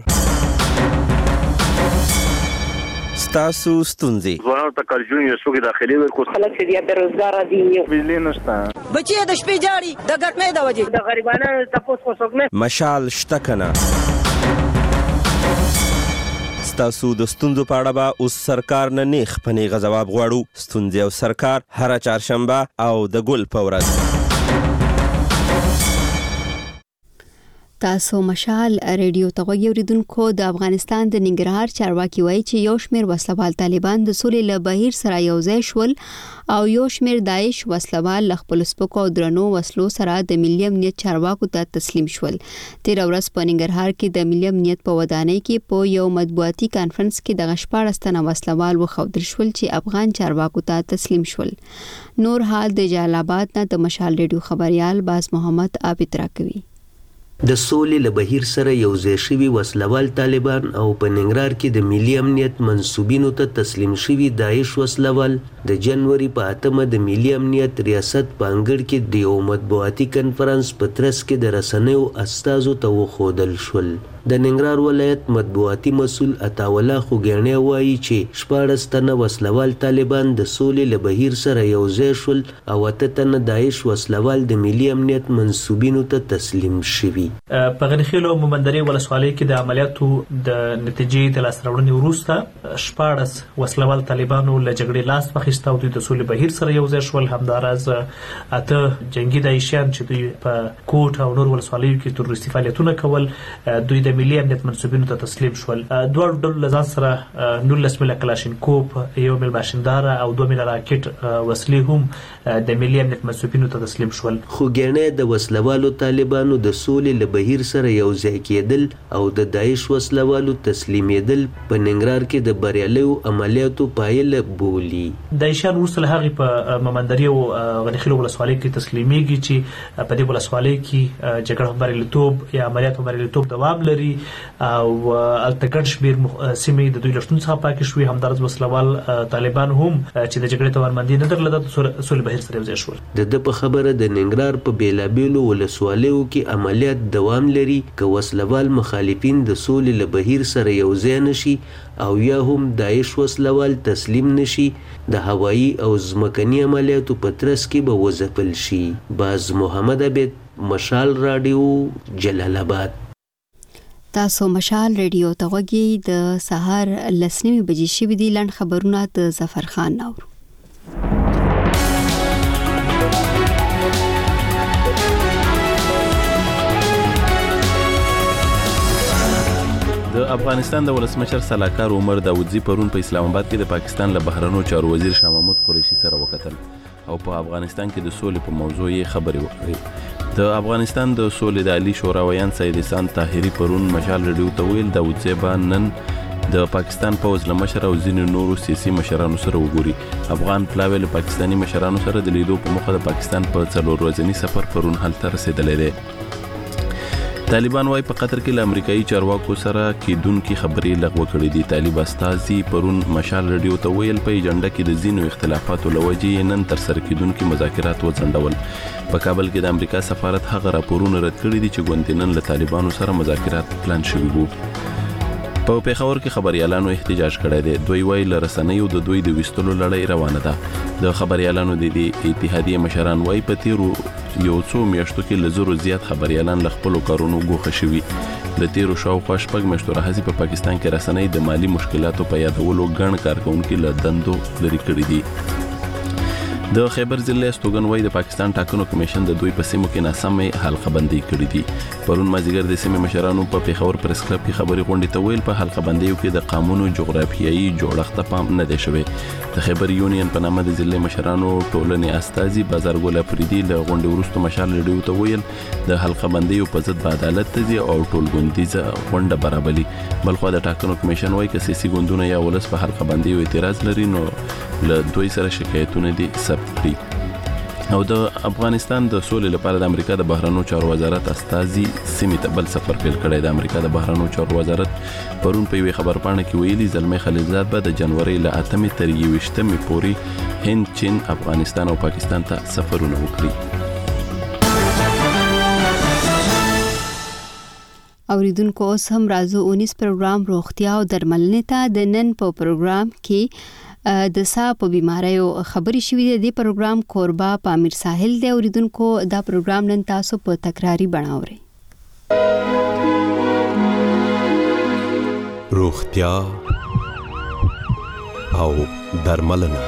ستاسو ستونزې ځوانانو ته کارجون یو څوک داخلي ورکو خلک چې بیا بیروزګار دي بجلی نشته بچي د شپې جاړي د ګټمې د وجې د غریبانو تاسو خو څوک نه مشال شته کنه. ستاسو د ستونزو په اړه به اوس سرکار نه نیغ په نیغه ځواب غواړو. ستونزې او سرکار هره چهارشنبه او د ګل په ورځ. تاسو مشال ریډیو ته غوږی اوریدونکو. د افغانستان د ننګرهار چارواکي وایي چې یو شمېر وسلوال طالبان د سولې له بهیر سره یوځای شول او یو شمېر داعش وسلوال له خپلو سپکو او درنو وسلو سره د ملي امنیت چارواکو ته تسلیم شول. تېره ورځ په ننګرهار کې د ملي امنیت په ودانۍ کې په یو مطبوعاتي کانفرنس کې دغه شپاړس تنه وسلوال وښودل شول چې افغان چارواکو ته تسلیم شول. نور حال د جلال آباد نه د مشال ریډیو خبريال باز محمد عابد راکوي. د سولې له بهیر سره یوځای شوي وسلوال طالبان او په ننګرهار کې د ملي امنیت منصوبینو ته تسلیم شوي داعش وسلوال د جنوري په اتمه د ملي امنیت ریاست په انګړ کې د یو مطبوعاتي کنفرانس په ترڅ کې د رسنیو استازو ته وښودل شول. د ننګرهار ولایت مطبوعاتي مسؤل عطاالله خوګیاڼی وایي چې شپاړس تنه وسلوال طالبان د سولې له بهیر سره یوځای شول او اته تنه داعش وسلوال د ملي امنیت منصوبینو ته تسلیم شوي. په غنیخیلو مومندرې ولسوالۍ کې د عملیاتو د نتیجې د لاسته راوړنې وروسته شپاړس وسلوال طالبانو له جګړې لاس واخیسته او دوی د سولې بهیر سره یوځای شول. همداراز اته جنګي داعشیان چې دوی په کوټ او نور ولسوالیو کې تروریستي فعالیتونه کول دوی د ملي امنیت منصوبینو ته تسلیم شول. دواړو ډلو له ځان سره نولس میله کلاشینکوف، یو میل ماشینداره او دوه میله راکټ وسلې هم د ملي امنیت منصوبینو ته تسلیم شول. خوګیاڼی د وسلوالو طالبانو د سولې له بهیر سره یوځای کېدل او د داعش وسلوالو تسلیمېدل په ننګرهار کې د بریالیو عملیاتو پایله بولي. داعشیان وروسته له هغې په مومندرې او غنیخیلو ولسوالۍ کې تسلیمیږي چې په دې ولسوالۍ کې جګړه بریالیتوب یا عملیاتو بریالیتوب دوام لري. لري او التګړ شمیر سیمې د دوی لښتون څخه پاک شوي همدارس وسلوال طالبان هم چې د جګړې توانمندي نه درلوده د سولې بهیر سره یوځای شول. د د په خبره د ننګرهار په بیلابیلو ولسوالیو کې عملیات دوام لري که وسلوال مخالفین د سولې له بهیر سره یوځای نشي او یا هم داعش وسلوال تسلیم نشي د هوایی او ځمکني عملیاتو په ترڅ کې به وځپل شي. باز محمد عبید، مشال رادیو، جلال آباد. تاسو مشال رادیو ته غوږی د سهار لسنیمې بجې شوې دي. لنډ خبرونه د ظفر خان نور. د افغانستان د ولسمشر سلاکار عمر داودزی پرون په اسلام آباد کې د پاکستان له بهرنیو چارو وزیر شاه محمود قریشي سره وکتل او په افغانستان کې د سولې په موضوع یې خبرې وکړې. د افغانستان د سولې د عالی شورا ویان سید احسان طاهري پرون مشال رادیو ته ویل داودزی به نن د پاکستان پوز له مشر او ځینو نورو سیاسي مشرانو سره وګوري. افغان پلاوی له پاکستاني مشرانو سره د لیدو په موخه د پاکستان په څلور ورځني سفر پرون هلته رسیدلی دی. طالبان وايي په قطر کې له امریکایي چارواکو سره کېدونکې خبرې لغوه کړې دي. طالب استازي پرون مشال رادیو ته ویل په ایجنډا کې د ځینو اختلافاتو له وجې نن ترسره کېدونکي مذاکرات وځنډول. په کابل کې د امریکا سفارت هغه راپورونه رد کړي دي چې ګوندې نن له طالبانو سره مذاکرات پلان شوي وو. په پیښور کې خبريالانو احتجاج کړی دی. دوی وايي له رسنیو د دوی د ویستلو لړۍ روانه ده. د خبريالانو د اتحادیې مشران وايي په تیرو یو څو میاشتو کې له زرو زیات خبريالان له خپلو کارونو ګوښه شوي. د تیرو شاوخوا شپږ میاشتو راهیسې په پاکستان کې رسنۍ د مالی مشکلاتو په یادولو ګڼ کارکونکي له دندو لرې کړي دي. د خیبر ضلع استوګن وايي د پاکستان ټاکنو کمیشن د دوی په سیمو کې ناسمې حلقه بندي کړې دي. پرون مازیګر د سیمې مشرانو په پیښور پریس کلب کې خبري غونډې ته ویل په حلقه بندیو کې د قانونو جغرافیایي جوړښت ته پام نه دی شوی. د خیبر یونین په نامه د ضلع مشرانو ټولنې استازي بازار ګل افریدي له غونډې وروسته مشال رادیو ته ویل د حلقه بندیو په ضد به عدالت ته ځي او ټول ګوندیزه غونډه برابري. بلخو د ټاکنو کمیشن وايي که سیاسي ګوندونه یا ولس په حلقه بندیو اعتراض لري نو له دوی سره شکایتونه دي ثبت کړي. او د افغانستان د سولې لپاره د امریکا د بهرنیو چارو وزارت استازي سیمې ته بل سفر پیل کړی. د امریکا د بهرنیو چارو وزارت پرون په یوې خبرپاڼه کې ویلي زلمی خلیلزاد به د جنوري له اتمې تر یویشتمې پورې هند، چین، افغانستان او پاکستان ته سفرونه وکړي. اوریدونکو اوس هم راځو اونیس پروګرام روغتیا او درملنې ته. د نن په پروګرام کې د سا په بیماریو خبرې شوې دي. د پروګرام کوربا پامیر ساحل دی. اوریدونکو دا پروګرام نن تاسو په تکراری بڼاوري. روغتیا او درملنه.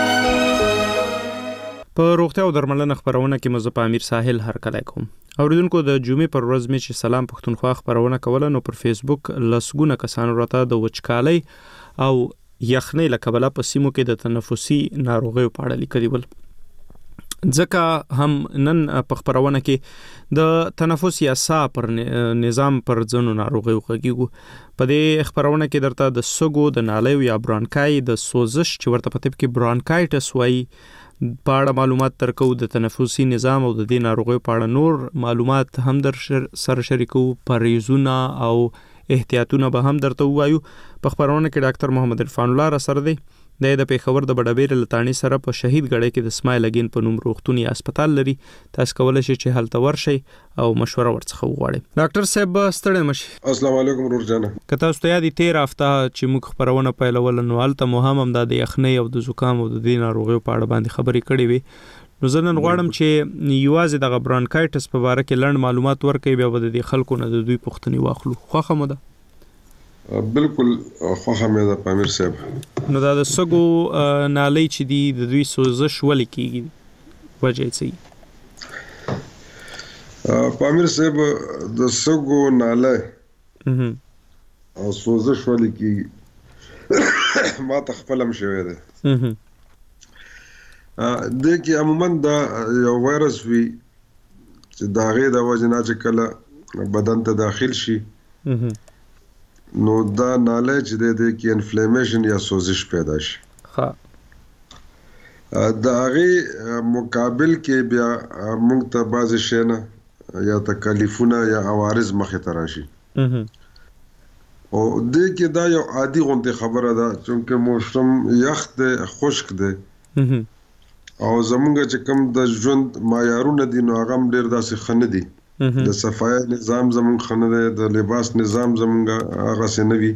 په روغتیا او درملنه خبرونه کې مزه پامیر ساحل هرکلی کوم. اوریدونکو د جمعې پر ورځ مې چې سلام پښتونخوا خبرونه کوله نو پر فیسبوک لسګونه کسانو راته د وچکالۍ او یخنۍ له کبله په سیمو کې د تنفسي ناروغیو په اړه لیکلي ول. ځکه هم نن په خبرونه کې د تنفس یا ساه پر نظام پر ځینو ناروغیو غږیږو. په دې خبرونه کې درته د سږو د نالیو یا برانکای د سوزش چې ورته په طب کې برانکایټس وایي په اړه معلومات ترکو. د تنفسي نظام او د دې ناروغیو په اړه نور معلومات هم در سره شریکو. پریزونه او احتیاطونه به هم درته وایو. په خبرونه کې ډاکټر محمد عرفان الله را سره دی. د د پیښور د بډابیر لتانی سره په شهید غړې کې د اسماعیل اگین په نوم روغتونی هسپتال لري. تاسو کولای شئ چې هلته ورشئ او مشوره ورڅخه وغواړئ. ډاکټر صاحب ستړی مشي. السلام علیکم ورور جان. که تاسو ته یاد تیر هفته چې موږ خبرونه پیلول نو هلته مو هم د یخنۍ او د زکام او د دې ناروغیو په اړه باندې خبرې کړې وي. نو زه نن غواړم چې یوازې دغه برانکایټس په باره کې لنډ معلومات ورکړئ بیا به د دې خلکو نه د دوی پوښتنې واخلو. خوښه مو ده؟ بالکل خوښه مې ده پامیر صاحب. نو دا د سږو نالۍ چې دي د دوی سوزش ولې کېږي وجه یې څه؟ پامیر صاحب د سږو نالۍ او سوزش ولې کېږي ما ته خپل هم شوی دی. د کې عموما دا یو وایرس وي چې د هغې د وجې نه چې کله بدن ته داخل شي نو دا نالی چې دی دی کې انفلیمیشن یا سوزش پیدا شي. د هغې مقابل کې بیا موږ ته بعضې شی نه یا تکلیفونه یا عوارض مخې ته راشي. او دې کې دا یو عادي غونډه خبره ده چې موسم یخ ده خشک ده او زمونږ چې کوم د ژوند معیارونه دي نو هغه ډېر داسې خنه دي د صفای نظام زمونږ خنه ده د لباس نظام زمونږ هغه سنوي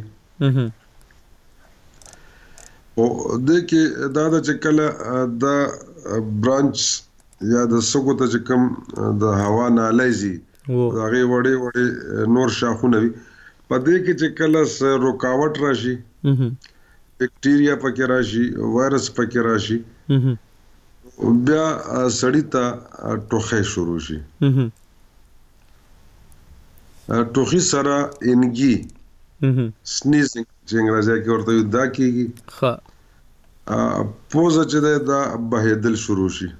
او دې کې دا چې کله د برانچ یا د سګو ته چې کوم د هوا نالایزي هغه وړي وړي نور شاخونه وي په دې کې چې کله رکاوټ راشي بکټیریا پکې راشي وایرس پکې راشي بیا سړی ته ټوخی شروع شي ټوخی سره انګي سنیزینګ چې انګریزي کې ورته دا کیږي ها پوزه چې دا بهیدل شروع شي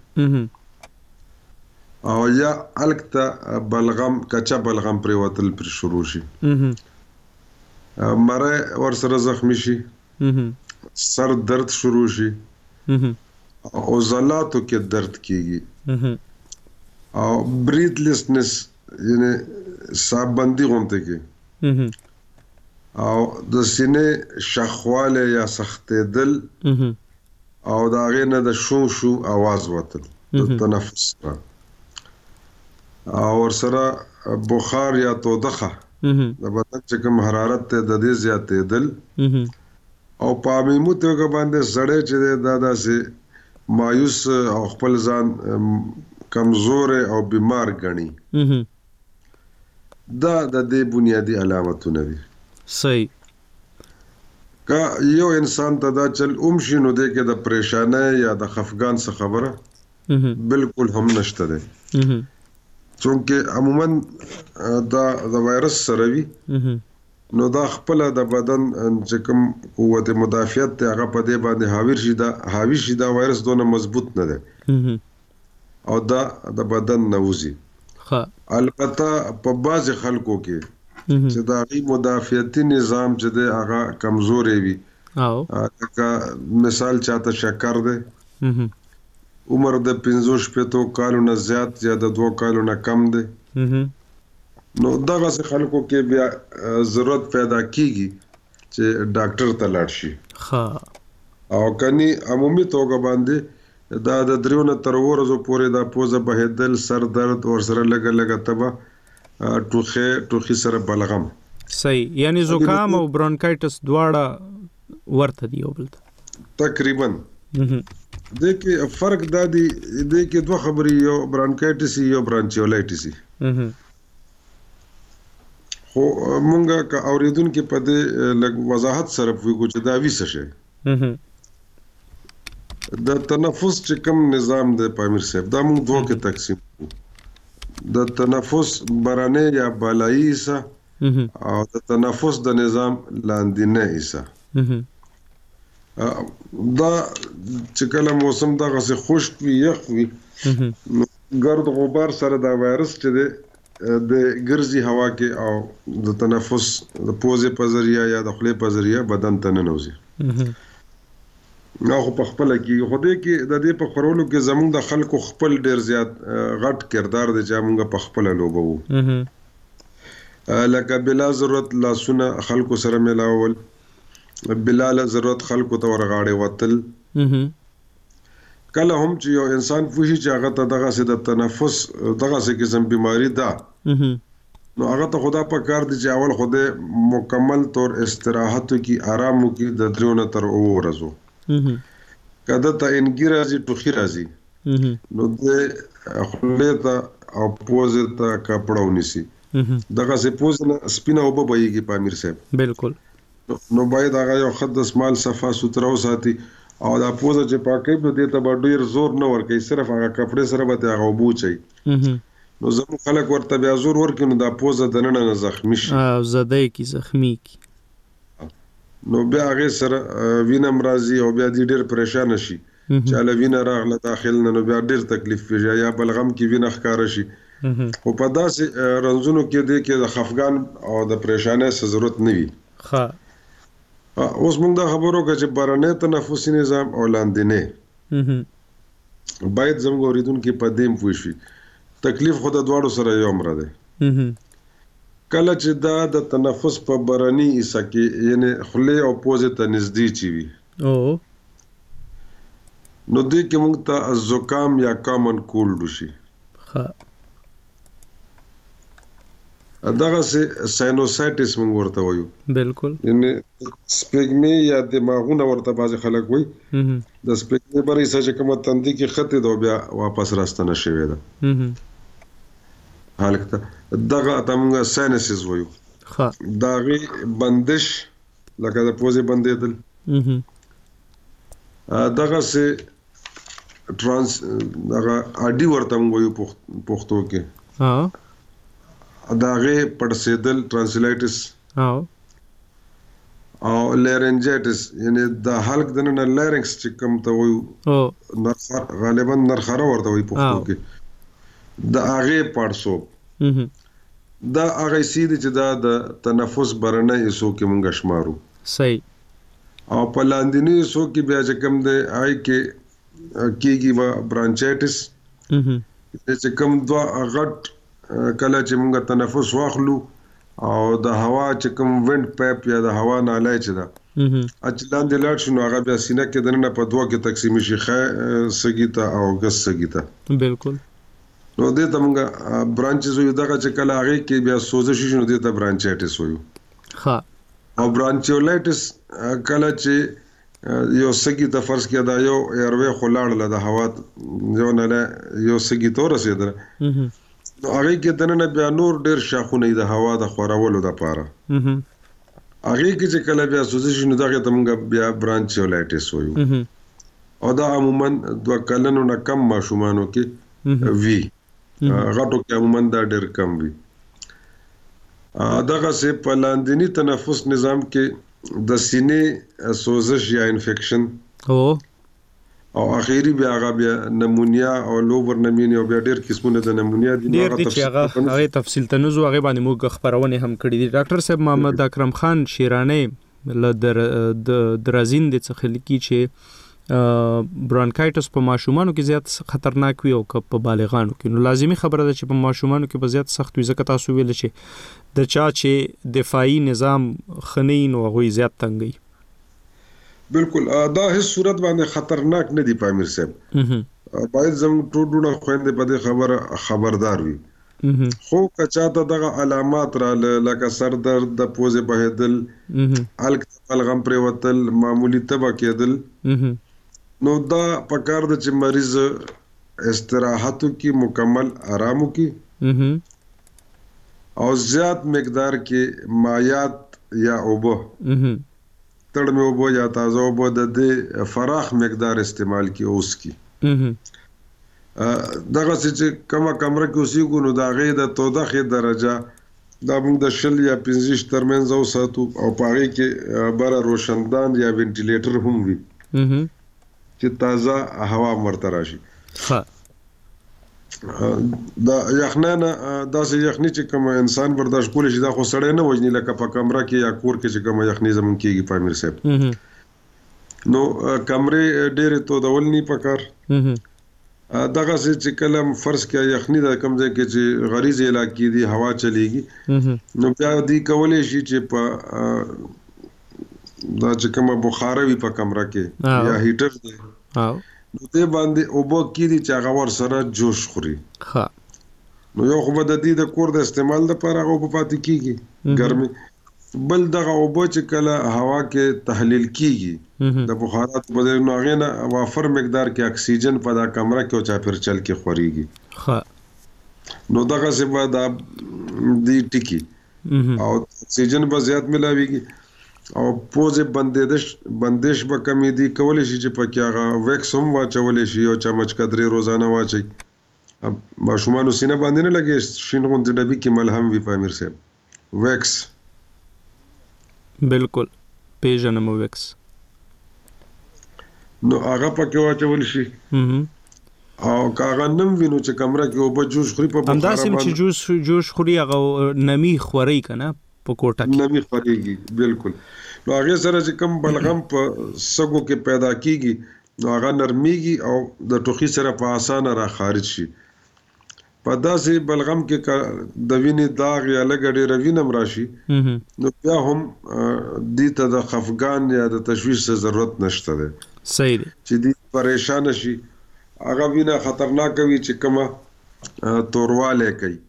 او یا الکتا بلغم کچا بلغم پر وتل پر شروع شي مره ور سره زخمی شي سر درد شروع شي او زلاتو کې درد کیږي او بریتلسنس یعنی صاحب بندي غونته کې او د سینې شخواله یا سختېدل او دا غینه د شو شو आवाज وتل د تنفس او ورسره بخار یا تودخه د بدن چې کوم حرارت ته د دې زیاتېدل او په عمومي توګه باندې سړی چې دا داسې مایوس او خپل ځان کمزور او بیمار ګڼي دا د دې بنیادی علامتونه دي صحیح کا یو انسان ته دا چل اوم شي نو دې کې د پریشانه یا د خفګان څخه خبره بالکل هم نشته ده چونکه عموما دا د وایرس سره وي نو دا خپل د بدن چې کوم قوت مدافعت ته هغه په دې باندې حاوی شي دا حاوی شي دا وایرس دونه مضبوط نه ده او دا د بدن نوزي ها البته په بعض خلکو کې چې دا غي مدافعتي نظام چې د هغه کمزوري وي او کا مثال چاته شکر ده عمر د پنځوس پېتو کالو نه زیات یا د دوه کالو نه کم ده نو دغه خلکو کې بیا ضرورت پیدا کیږي چې ډاکټر ته لاړ شي ها او کني عمومي توګه باندې دا د دریونه تر ورځو پورې دا پوزه بهدل سر درد او سره لګ لګ تبه ټوخه ټوخي سره بلغم صحیح یعنی زکام او برونکایټس دواړه ورته دی او بل تقریبا د کې فرق د دې د کې دوه خبرې یو برونکایټس یو برانچیولایټس خو مونږه کا اوریدونکو په دې لګ وضاحت سره وګورو چې دا ویسه شي د تنفس چې کوم نظام د پامیر صاحب دا موږ دوه کې تقسیم د تنفس برانه یا بالایی حصہ او د تنفس د نظام لاندینه حصہ دا چې کله موسم دغه څه خشک وي یخ وي ګرد غبار سره دا وایرس چې د ګرځي هوا کې او د تنفس د پوزې په ذریعہ یا د خولې په ذریعہ بدن ته ننوځي نو په خپل کې خوده کې د دې په خورولو کې زموږ د خلکو خپل ډیر زیات غټ کردار دی چې موږ په خپل لوبو لکه بلا ضرورت لاسونه خلکو سره ملاول بلا ضرورت خلکو ته ورغاړي وتل کله هم چې یو انسان فوشي چې هغه ته دغه سي د تنفس دغه سي قسم بیماری ده نو هغه ته خدا په کار دي چې اول خوده مکمل طور استراحت کی آرام کی د دریونه تر ورځو کده ته انګی راځي ټوخی راځي نو د خپل ته او پوزه ته کپړه ونیسي دغه سي پوزه سپینه او بهيږي پامیر صاحب بالکل نو باید هغه یو خد اسمال صفه سترو ساتي او دا پوزه چې پاکي په دې ته ډیر زور نه ور کوي صرف هغه کپڑے سره به هغه وبوچي نو زمو خلک ورته بیا زور ورکینو دا پوزه د نن نه زخمی شي او زده کی زخمی کی نو بیا هغه سره وینم راځي او بیا دې ډیر پریشان شي چې له وینه راغله داخل نه بیا ډیر تکلیف پیږي یا بلغم کې وینه ښکار شي او په داسې رنځونو کې دې کې د خفګان او د پریشانۍ ضرورت نه وي ها اوس موږ دا خبرو کې چې بارانه تنفسي نظام او لاندینه باید زموږ اوریدونکو په دیم پوښي تکلیف خود د دواړو سره یو امر ده کله چې دا د تنفس په برني حصہ کې یعنی خله او پوزه ته نږدې چی وي او نو دې کې موږ ته زکام یا کامن کولډ شي ها دغه سه ساینوسایټس موږ ورته وایو بالکل یعنی سپګمی یا دماغونه ورته باز خلک وایي د سپګمی بری سره کومه تندې کې خطه دو بیا واپس راستنه شوی ده حالکته دغه تمغه ساینسز وایو ها داغي بندش لکه د پوزې بندېدل دغه سه ترانس دغه اډي ورته وایو پښتو کې ها داغه پړسېدل ترانسلایټس او او لارنجایټس یعنی د حلق دنه لارنکس چې کوم ته وایو او نرخ غالبا نرخره ورته وایي پښتو کې د هغه پړسو دا هغه سید چې دا د تنفس برنه ایسو کې مونږ شمارو صحیح او په لاندینی ایسو کې بیا چې کوم د آی کې کېږي وا برانچایټس چې کوم دوا غټ کله چې مونږ تنفس واخلو او د هوا چې کوم وینډ پایپ یا د هوا ناله چې دا اچلاندې لاړ شنو هغه بیا سینه کې دنه په دوه کې تقسیم شي خه سګیتا او غس سګیتا بالکل نو دې ته مونږ برانچز وي دغه چې کله هغه کې بیا سوزش شي نو دې ته برانچایټس وایو ها او برانچیولایټس کله چې یو سګی ته فرض کې دا یو ایروي خلاړل د هوا یو نه یو سګی تور رسیدل نو هغه کې دنه بیا نور ډیر شاخونه د هوا د خورولو د پاره هغه کې چې کله بیا سوزش شي نو دغه ته مونږ بیا برانچیولایټس وایو او دا عموما دوه کلنو نه کم ماشومانو کې وی غټو کې عموما دا ډېر کم وي دغه سه په لاندینی تنفس نظام کې د سینې سوزش یا انفیکشن او او اخیری بیا هغه بیا نمونیا او لوور نمونیا او بیا ډېر قسمونه د نمونیا دي ډېر دي چې هغه هغه تفصیل تنوز هغه باندې موږ خبرونه هم کړې دي ډاکټر صاحب محمد اکرم خان شیرانی ل درازین د څخلکی چې برانکایټس په ماشومانو کې زیات خطرناک وي او په بالغانو کې نو لازمی خبره ده چې په ماشومانو کې به زیات سخت وي ځکه تاسو ویل چې د چا چې دفاعي نظام خنین او غوي زیات تنګي بالکل دا هیڅ صورت باندې خطرناک نه دی پامیر صاحب باید زم ټوډونه خويندې په دې خبره خبردار وي خو کچا ته دغه علامات را لکه سر درد د پوزې بهدل الک بلغم پر وتل معمولی تبه کېدل نو دا پکار د چې مریض استراحتو کې مکمل آرامو کې او زیات مقدار کې مایات یا اوبه تړ مې اوبه یا تازه اوبه د دې فراخ مقدار استعمال کې اوس کې دغه چې کومه کمره کې اوسېږو نو دا غي د تودخه درجه دا موږ د شل یا پنځه ترمنځ او ساتو او پاره کې بار روشندان یا وینټیلیټر هم وي چې تازه هوا مرته راشي ها دا یخنانه دا سه یخنی چې کوم انسان برداشت کولی شي دا خو سړی نه وژني لکه په کمره کې یا کور کې چې کوم یخنی زمون کېږي پامیر صاحب نو کمرې ډېرې تو دول نه پکار دغه چې کلم فرض کې یخنی د کم ځای کې چې غریزه علاقې دي هوا چلیږي نو بیا دی کولې شي چې په دا چې کوم بخار وي په کمره کې یا هیټر دی نو ته باندې اوبو کې دي چې هغه ور سره جوش خوري ها نو یو خو د دې د کور د استعمال لپاره هغه په پاتې کیږي ګرمي بل دغه اوبو چې کله هوا کې تحلیل کیږي د بخارات په ځای نو هغه نه وافر مقدار کې اکسیجن په دا کمره کې او چاپیر چل کې خوريږي ها نو دغه څه بعد دی ټکی او اکسیجن به زیات ملاويږي او پوزه بندیدش بندش به کمی دي کولې شي چې پکې هغه ویکس هم واچولې شي او چمچ کدرې روزانه واچي ماشومان سینه باندې نه لګي شین غوندې ډبي کې ملهم وی پامیر صاحب ویکس بالکل پیژنم ویکس نو هغه پکې واچول شي او کاغه نم وینو چې کمره کې او په جوش خوري په بخار باندې همداسې چې جوش جوش خوري هغه نمی خوري کنه په کوټه کې نمی خوريږي بالکل نو هغه سره چې کم بلغم په سګو کې پیدا کیږي نو هغه نرميږي او د ټوخي سره په اسانه را خارج شي په داسې بلغم کې د وینې داغ یا لږ ډېره وینم راشي نو بیا هم دې ته د خفګان یا د تشویش ضرورت نشته دی. صحیح دی چې دې پریشان شي هغه وینه خطرناک وي چې کومه تورواله کوي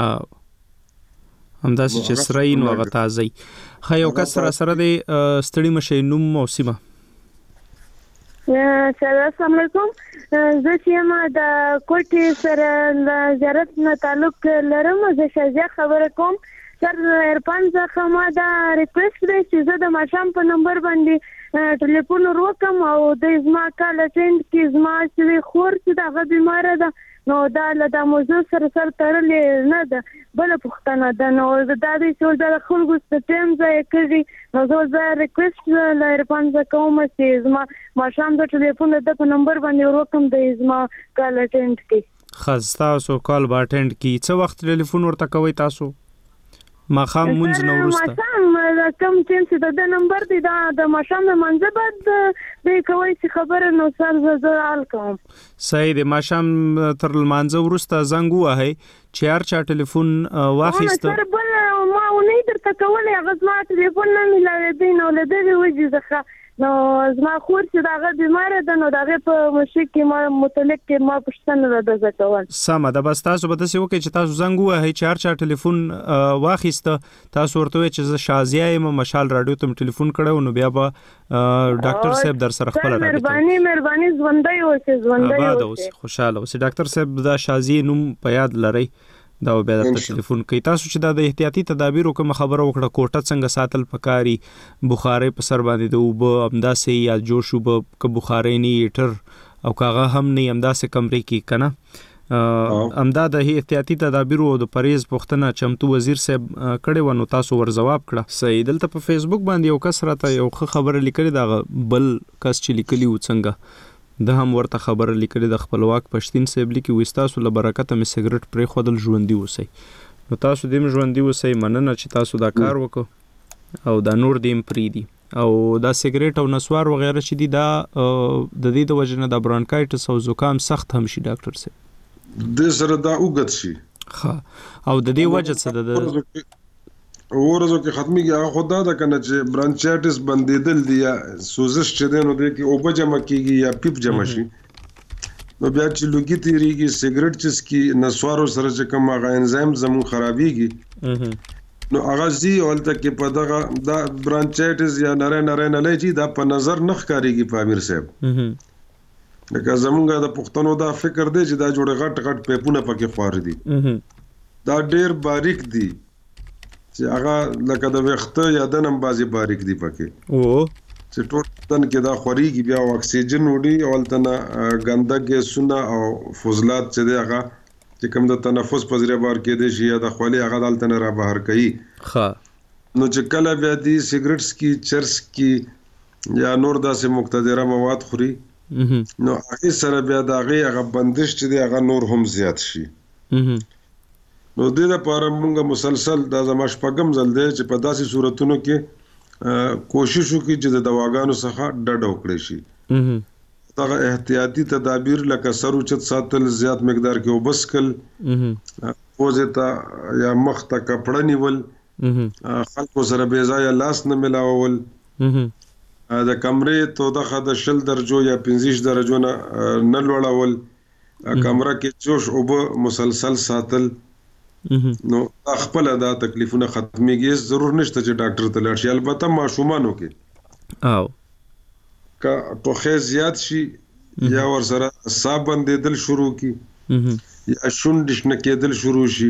همداسې چې سره نو هغه تازه خا یو کس سره سره د ستړي مشي نوم موسمه. السلام علیکم. زه چې ما د کوټې سره د زیارت نه تعلق لرم. زه شازیا خبره کوم. سر ارپان څخه ما دا ریکوست دی چې زه د ماشام په نمبر باندې ټلیفون وکم او د زما کال اټینډ کې زما چې خور چې دا بیمار ده نو دا له د موضوع سره سره تړلې نه ده بل پښتنه ده نو دا د څول د خلکو ست ټیم ځای کوي نو زه ریکوست لر پنځه کوم چې زما ماشام د ټلیفون د په نمبر باندې وکم د زما کال اټینډ کې خاص تاسو کال با اټینډ کې څو وخت ټلیفون ورته کوي تاسو ماخام مونږ نو ورسته ماشام کوم چې د نمبر دی دا د ماشام منځ بعد د کوي چې خبره نو سر زړه حل کوم. صحیح دی ماشام تر منځ ورسته زنګ وهي چې هر چا ټلیفون واخیسته سر بل ما ونی درته کولای هغه زما ټلیفون نه ملای دی نو له دې وجې ځخه نو زما خور چې داغه بیمار ده نو داغه په مشک کې ما متعلق کې ما پښتنه راځه ځکول سم ده بس تاسو به تاسو وکړئ چې تاسو زنګ وهي چې هر چا ټلیفون واخیسته تاسو ورته چې زه شازیا یم مشال رادیو ته ټلیفون کړو نو بیا به ډاکټر صاحب در سره خبر راځي. مهرباني مهرباني ژوندۍ اوسه ژوندۍ اوسه خوشاله اوسه. ډاکټر صاحب دا شازیه نوم په یاد لرئ دا به د ټلیفون کوي. تاسو چې دا د احتیاطي تدابیر کوم خبره وکړه کوټه څنګه ساتل پکاري بخاري په سر باندې د وب امداسه یا جوړ شو به ک بخاري نه هیټر او کاغه هم نه امداسه کمرې کې کنه امدا د احتیاطي تدابیر او د پریز پښتنه چمتو وزیر صاحب کړي ونه تاسو ور جواب کړه. صحیح دلته په فیسبوک باندې یو کس راته یو خبره لیکلې دا بل کس چې لیکلی و څنګه د هم ورته خبره لیکلې د خپلواک پښتين صاحب لیکي وستاسو له برکت مې سیګریټ پرې خودل ژوندۍ وسی نو تاسو دیم ژوندۍ وسی مننه چې تاسو دا کار وکړو او دا نور دیم پری دي او دا سیګریټ او نسوار وغیرہ چې دي دا د دې د وجنه د برونکایټس او زکام سخت هم شي ډاکټر صاحب د سره دا وګت شي ها او د دې وجه څه ده ورځو کې ختمي کې هغه خدا دا کنه چې برانچایټس بندیدل دی یا سوزش چې دینو دی کې او بجما کېږي یا پیپ جمع شي نو بیا چې لوګي تیریږي سیګریټ چې کې نسوارو سره چې کوم هغه انزایم زمون خرابيږي نو هغه زی ولته کې په دغه دا برانچایټس یا نره نره نه لږی دا په نظر نخ کاریږي په امیر صاحب لکه زمونږ د پښتنو دا فکر دی چې دا جوړ غټ غټ پیپونه پکې خوار دي دا ډیر باریک دي چې هغه لکه د وخته یا د نم بازي باریک دی پکې او چې ټول تن کې دا خوريږي بیا اکسیجن وړي او تنه ګنده ګیسونه او فضلات چې دی هغه چې کوم د تنفس په ذریعہ بار کې دی شي یا د خولي هغه دلته را بهر کوي ښه نو چې کله بیا دی سیګریټس کی چرس کی یا نور داسې مقتدره مواد خوري نو هغه سره بیا د هغه بندش چې دی هغه نور هم زیات شي نو د دې لپاره موږ مسلسل د زماش پغم زل دی چې په داسې صورتونو کې کوشش وکړي چې د دواګانو څخه ډډ وکړي شي دا احتیاطي تدابیر لکه سر اوچت ساتل زیات مقدار کې وبسکل پوزه یا مخ ته کپړه نیول خلکو سره بے ځای لاس نه ملاول دا کمرې تو دغه د شل درجو یا پنځه درجو نه نه لوړول کمره کې جوش او مسلسل ساتل نو خپل دا تکلیفونه ختميږي ضرور نشته چې ډاکټر ته لاړ شي البته ماشومانو کې او کا ټوخه زیات شي یا ور سره صاحب بندیدل شروع کی یا شونډ نشنه کېدل شروع شي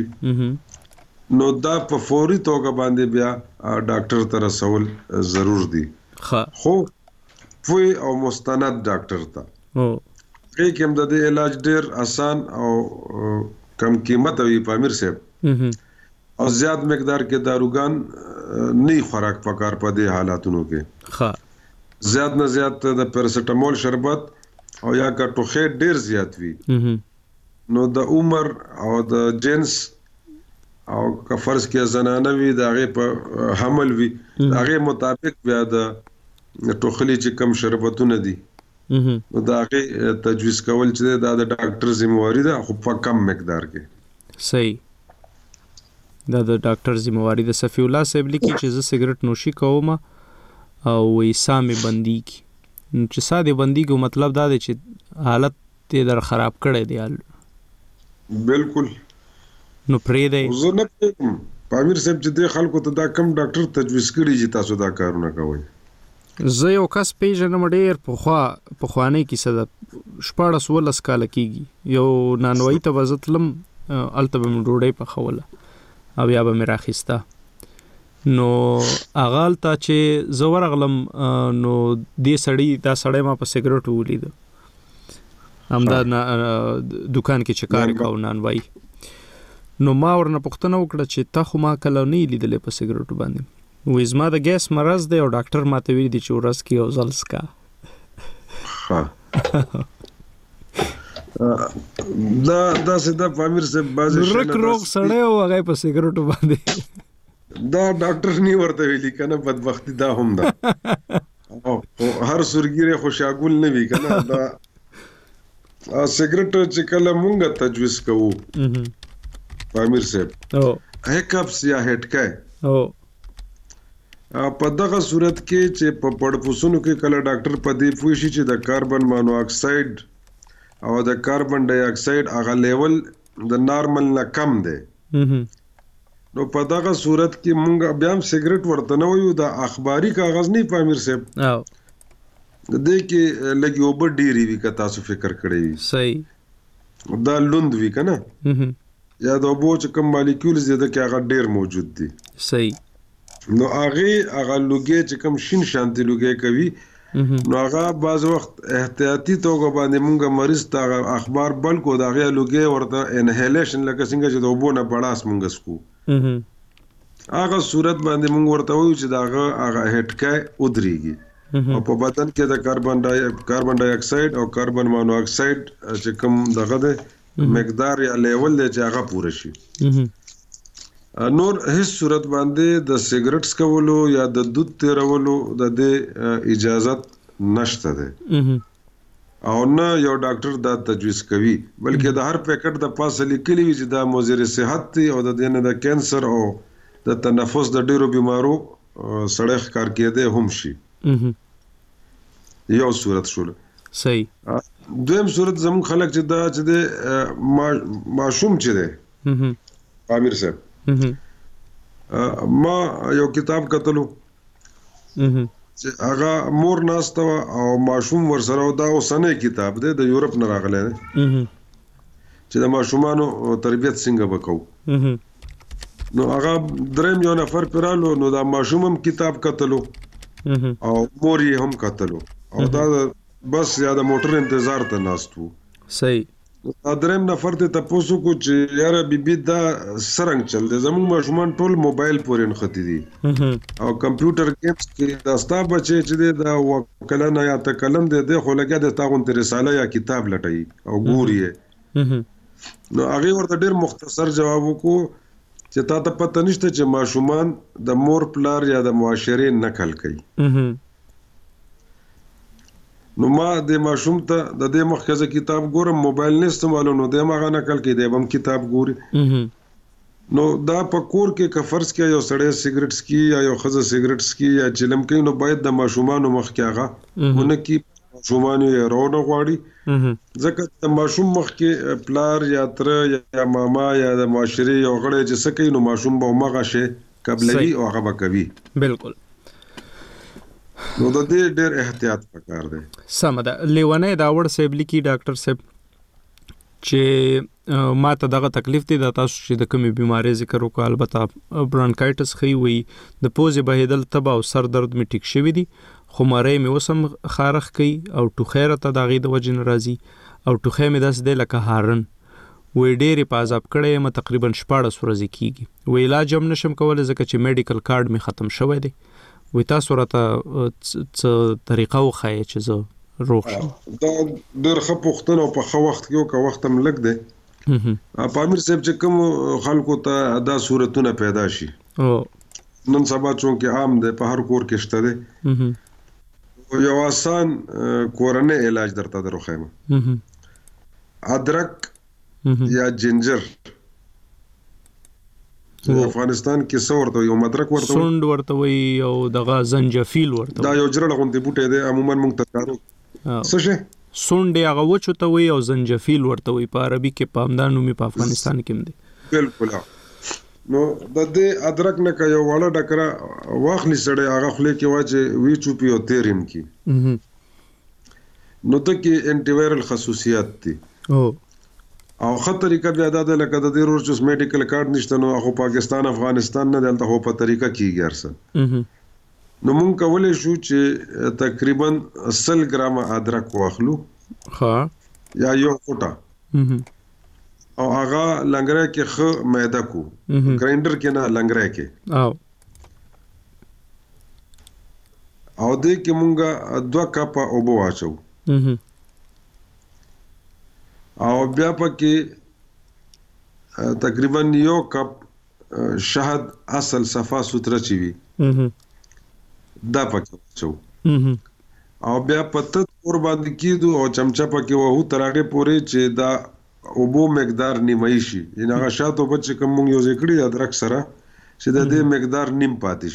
نو دا په فوري توګه باندې بیا ډاکټر ته رسول ضرور دي خو فوی او مستند ډاکټر ته او کې کوم د علاج ډیر آسان او کم قیمت وي په امیر صاحب او زیات مقدار کې داروګان نه خوراک پکار په دې حالاتونو کې ښه زیات نه زیات د پیراسټامول شربت او یا کا ټوخه ډیر زیات وي نو د عمر او د جنس او کا فرض کې زنانه وي د هغه په حمل وي هغه مطابق بیا د ټوخلي چې کم شربتونه دي نو دا هغه تجویز کول چې دا د ډاکټر ذمہواری ده خو په کم مقدار کې صحیح. دا د ډاکټر ذمہواری د صفی الله صاحب لیکي چې زه سیګریټ نوشي کوم او وې سامې بنديږي. نو چې ساده بنديږي مطلب دا دی چې حالت دې در خراب کړی دی. بالکل. نو پرې دی زه نه پوهېږم پامیر صاحب چې دې خلکو ته دا کم ډاکټر تجویز کړي چې تاسو دا کارونه کوئ. زه یو کس پیژنم ډېر پخوا پخوانی کیسه ده شپاړس ولس کاله کېږي. یو نانوایي ته به زه تلم هلته به مې ډوډۍ پخوله او یا به مې راخیسته. نو هغه هلته چې زه ورغلم نو دې سړي دا سړی ما په سګرټو ولیده همدا دکان کې چې کار کوو نانوایي. نو ما ورنه پوښتنه وکړه چې تا خو ما کله نه لیدلې په سګرټو باندې. وایي زما د ګیس مرض دی او ډاکټر ماته ویلي دي چې ورځ کې یو ځل څکه. دا داسې د پامیر صاحب بعضې رک روغ سړی و هغه په سګرټو باندې دا ډاکټر نه ورته ویلي که نه بدبختي دا هم ده. هر سورګیری خوشاګول نه وي که نه. دا سګرټ چې کله مونږ تجویز کوو پامیر صاحب هیکپس یا هټکای په دغه صورت کې چې په پړپوسونو کې کله ډاکټر په دې پوه شي چې د کاربن مانو اکساید او د کاربن ډای اکساید هغه لیول د نارمل نه کم دی نو په دغه صورت کې مونږ بیا هم سیګریټ ورته نه وایو د اخباري کاغذ نه پامیر صاحب د دې کې لګي اوبه ډېرې وي که تاسو فکر کړی وي صحیح دا لوند وي که نه یا د اوبو چې کوم مالیکولز دي د کې هغه ډېر موجود دي صحیح نو هغې هغه لوګی چې کوم شین شانتي لوګی کوي نو هغه بعض وخت احتیاطي توګه باندې مونږ مریض ته هغه اخبار بل کو د هغې لوګی ورته انهیلیشن لکه څنګه چې د اوبو نه بړاس مونږ څکو هغه صورت باندې مونږ ورته وایو چې د هغه هغه هټکی ودرېږي او په بدن کې د کاربن ډای کاربن ډای اکساید او کاربن مانو اکساید چې کوم دغه دی مقدار یا لیول دی چې هغه پوره شي نور هیڅ صورت باندې د سیګریټ څکولو یا د دود تیرولو د دې اجازت نشته ده او نه یو ډاکټر دا تجویز کوي بلکې د هر پیکټ د پاسه لیکلي وي چې دا مضر صحت دی او د دې نه د کینسر او د تنفس د ډیرو بیمارو سړی ښکار کېدی هم شي یو صورت شول صحیح دویم صورت زموږ خلک چې دا چې دی ماشوم چې دی پامیر صاحب ما یو کتاب کتلو چې هغه مور ناسته او ماشوم ورسره دا اوسنی کتاب دی د یورپ نه راغلی دی چې د ماشومانو تربیت څنګه وکړو نو هغه دریم یو نفر پرالو نو دا ماشوم هم کتاب کتلو او مور یې هم کتلو او دا بس یا د موټر انتظار ته ناست وو صحیح دا دریم نفر ته تاسو کو چې یاره بیبي دا سرنګ چل دی زموږ ماشومان ټول موبایل پورې نښتي دي او کمپیوټر گیمز کې دا ستا بچی چې دی دا وکلن یا تکلم دی دی خو لګیا د تا غونتې رساله یا کتاب لټوي او ګوري یې نو هغې ورته ډېر مختصر جواب وکړو چې تا ته پته نشته چې ماشومان د مور پلار یا د معاشرې نقل کوي نو ما د ماشوم ته د دې مخکې زه کتاب ګورم موبایل نه استعمالو نو دی هم هغه نقل کوي دی هم کتاب ګوري نو دا په کور کې که فرض کړه یو سړی سیګریټ څکي یا یو ښځه سیګریټ څکي یا چلم کوي نو باید د ماشومانو مخکې هغه ونه کړي ماشومان یې رونه غواړي ځکه د ماشوم مخکې پلار یا تره یا ماما یا د معاشرې یو غړی چې څه کوي نو ماشوم به همغه شی قبلوي او هغه به کوي بالکل نو د دې ډېر احتیاط پکار دی سمه ده لیونی داوړ صاحب لیکي ډاکټر صاحب چې ما ته دغه تکلیف دی د تاسو چې د کومې بیمارۍ ذکر وکړو البته برانکایټس ښیي وایي د پوزې بهېدل تبه او سر درد مې ټیک شوي دي خو مرۍ مې اوس هم خارښ کوي او ټوخی راته د هغې د وجې نه راځي او ټوخی مې داسې دی لکه هارن وایي ډېرې په عذاب کړی یم تقریبا شپاړس ورځې کېږي وایي علاج هم نشم کولی ځکه چې میډیکل کارډ مې ختم شوی دی وایي تاسو راته څه طریقه وښایئ چې زه روغ شم دا ډېر ښه پوښتنه او په ښه وخت کې وکړه وخت هم لږ دی پامیر صاحب چې کوم خلکو ته دا صورتونه پیدا شي نن سبا چونکې عام دی په هر کور کې شته دی یو آسان کورنی علاج درته در وښیم ادرک یا جنجر افغانستان کې څو ورته یو مدرک ورته سوند ورته وي او دغه زنجفیل ورته دا یو جرړه غونډې بوټي دی عموما موږ ته کارو څه شي سوند هغه وچو ته وي او زنجفیل ورته وي په عربي کې پامدان نومي په افغانستان کې دی بالکل نو د دې ادرک نه کا یو وړه ډکره واخلي سړی هغه خله کې واچي وی چوپی او تیریم کې نو ته کې انټي وایرل خصوصیات دي او او خط طریقه بیا دا ده لکه د دې روز میډیکل کارت نشته نو هغه پاکستان افغانستان نه دلته هو په طریقه کیږي ارسل نو مونږ کولای شو چې تقریبا سل ګرام ادرک واخلو ها یا یو فوټه او هغه لنګره کې خ میده کو ګرایندر کې نه لنګره کې او او دې کې مونږه دوه کپه اوبو واچو او بیا پکې تقریبا یو کپ شهد اصل صفا سوتره چي وي دا پکې واچو او بیا پته اور باندې کیدو او چمچا پکې وو ترغه پورې چې دا اوبو مقدار نیمای شي ان هغه شاتو بچ کوم یو ذکرې ادرک سره چې د دې مقدار نیم پاتې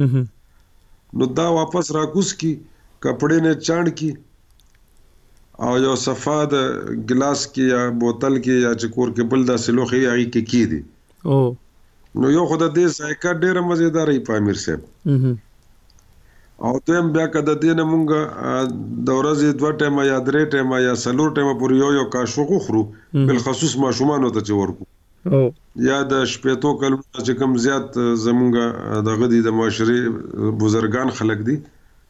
شي نو دا واپس راکوس کی کپڑے نه چاند کی او یو صفا د ګلاس کې یا بوتل کې یا چکور کې بل دا سلوخي هغه کې کی دي او نو یو خدای دې ذایقه ډیره مزیدار ای پامیر صاحب او ته بیا کده دې نه مونږه د ورځې دوه ټیمه یا درې ټیمه یا څلور ټیمه پورې یو یو کاشو خورو بل خصوص ماشومان ته چورکو او یا د شپېتو کلونو چې کوم زیات زمونږه د غدي د معاشري بزرګان خلک دي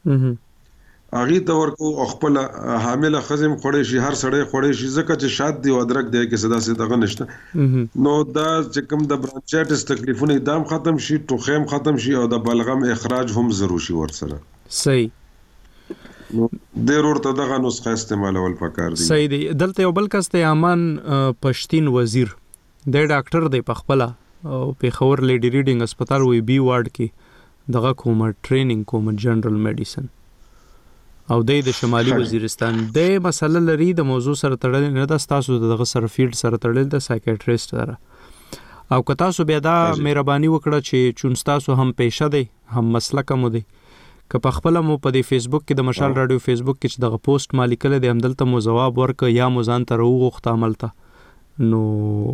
اغه ته ورکو خپل حامله خزم خوري شي هر سړی خوري شي ځکه چې شاد دی او ادرک دی کې صدا سي دغه نشته نو دا چې کوم د برانچایټس تکلیفونه دام ختم شي ټوخیم ختم شي او د بلغم اخراج هم ضروري شي ورسره صحیح نو ضرور ته دغه نسخه استعمالول پکار دي صحیح دی دلته یو بل کس ته امان پښتين وزیر د ډاکټر دی په خپل او په خور لیډي ریډینګ هسپتال وی بي وارډ کې دغه کومه ټریننګ کومه جنرال میډیسن او د شمالي وزیرستان د مسله لري د موضوع سره تړل نه د تاسو دغه سره فیلډ سره تړل د سایکیاټریست سره او که تاسو بیا دا مهرباني وکړه چې چون تاسو هم پېښه دی هم مسلک مو دی که په خپل مو په فیسبوک کې د مشال رادیو فیسبوک کې چې دغه پوسټ مالیکل دی همدلته مو جواب ورک یا مو ځان تر وغوښته عملته نو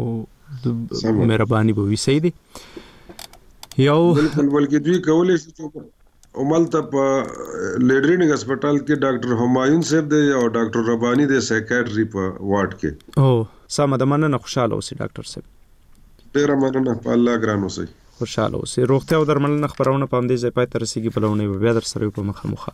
مهرباني به وي صحیح دی یو بالکل بلکې دوی کولای شي عملته په لیډرینګ هسپتال کې ډاکټر همایون صاحب دی او ډاکټر ربانی دی سایکیاټری په وارډ کې او سم د مننه خوشاله اوسئ ډاکټر صاحب ډیر مننه په الله ګران اوسئ خوشاله اوسئ روغتیا او درملنه خبرونه په همدې ځای پای ته رسیدي په لونه بیا در سره په مخه مخه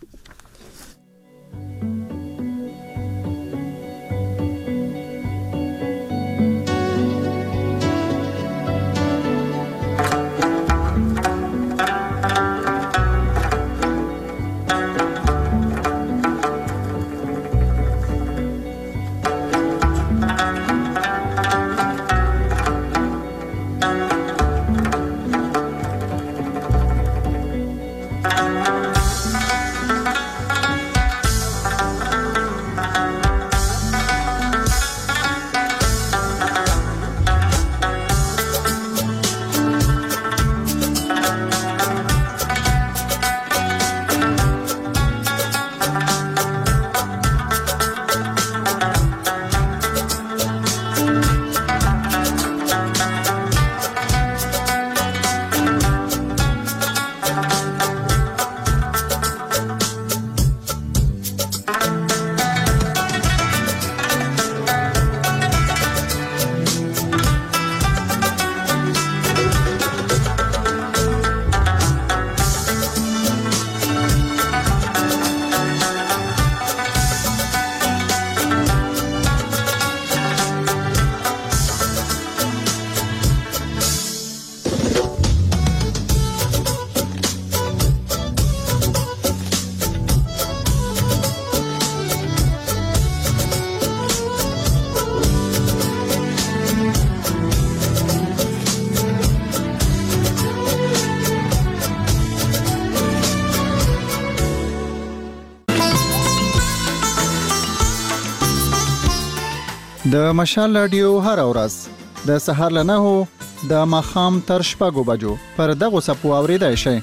د مشال رادیو هر ورځ د سهار له نهو د ماښام تر شپږو بجو پر دغو څپو اورېدای شئ.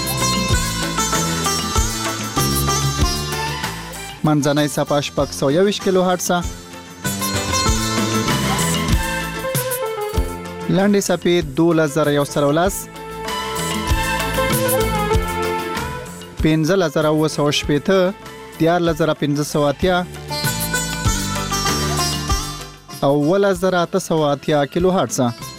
منځنۍ څپه شپږ سوه یوویشت کیلو هرټزه، لنډې څپې دولس زره یو سل او لس، پنځلس زره اووه سوه شپېته، دیارلس زره پنځه سوه اتیا او اوولس زره اته سوه اتیا کیلو هرټزه.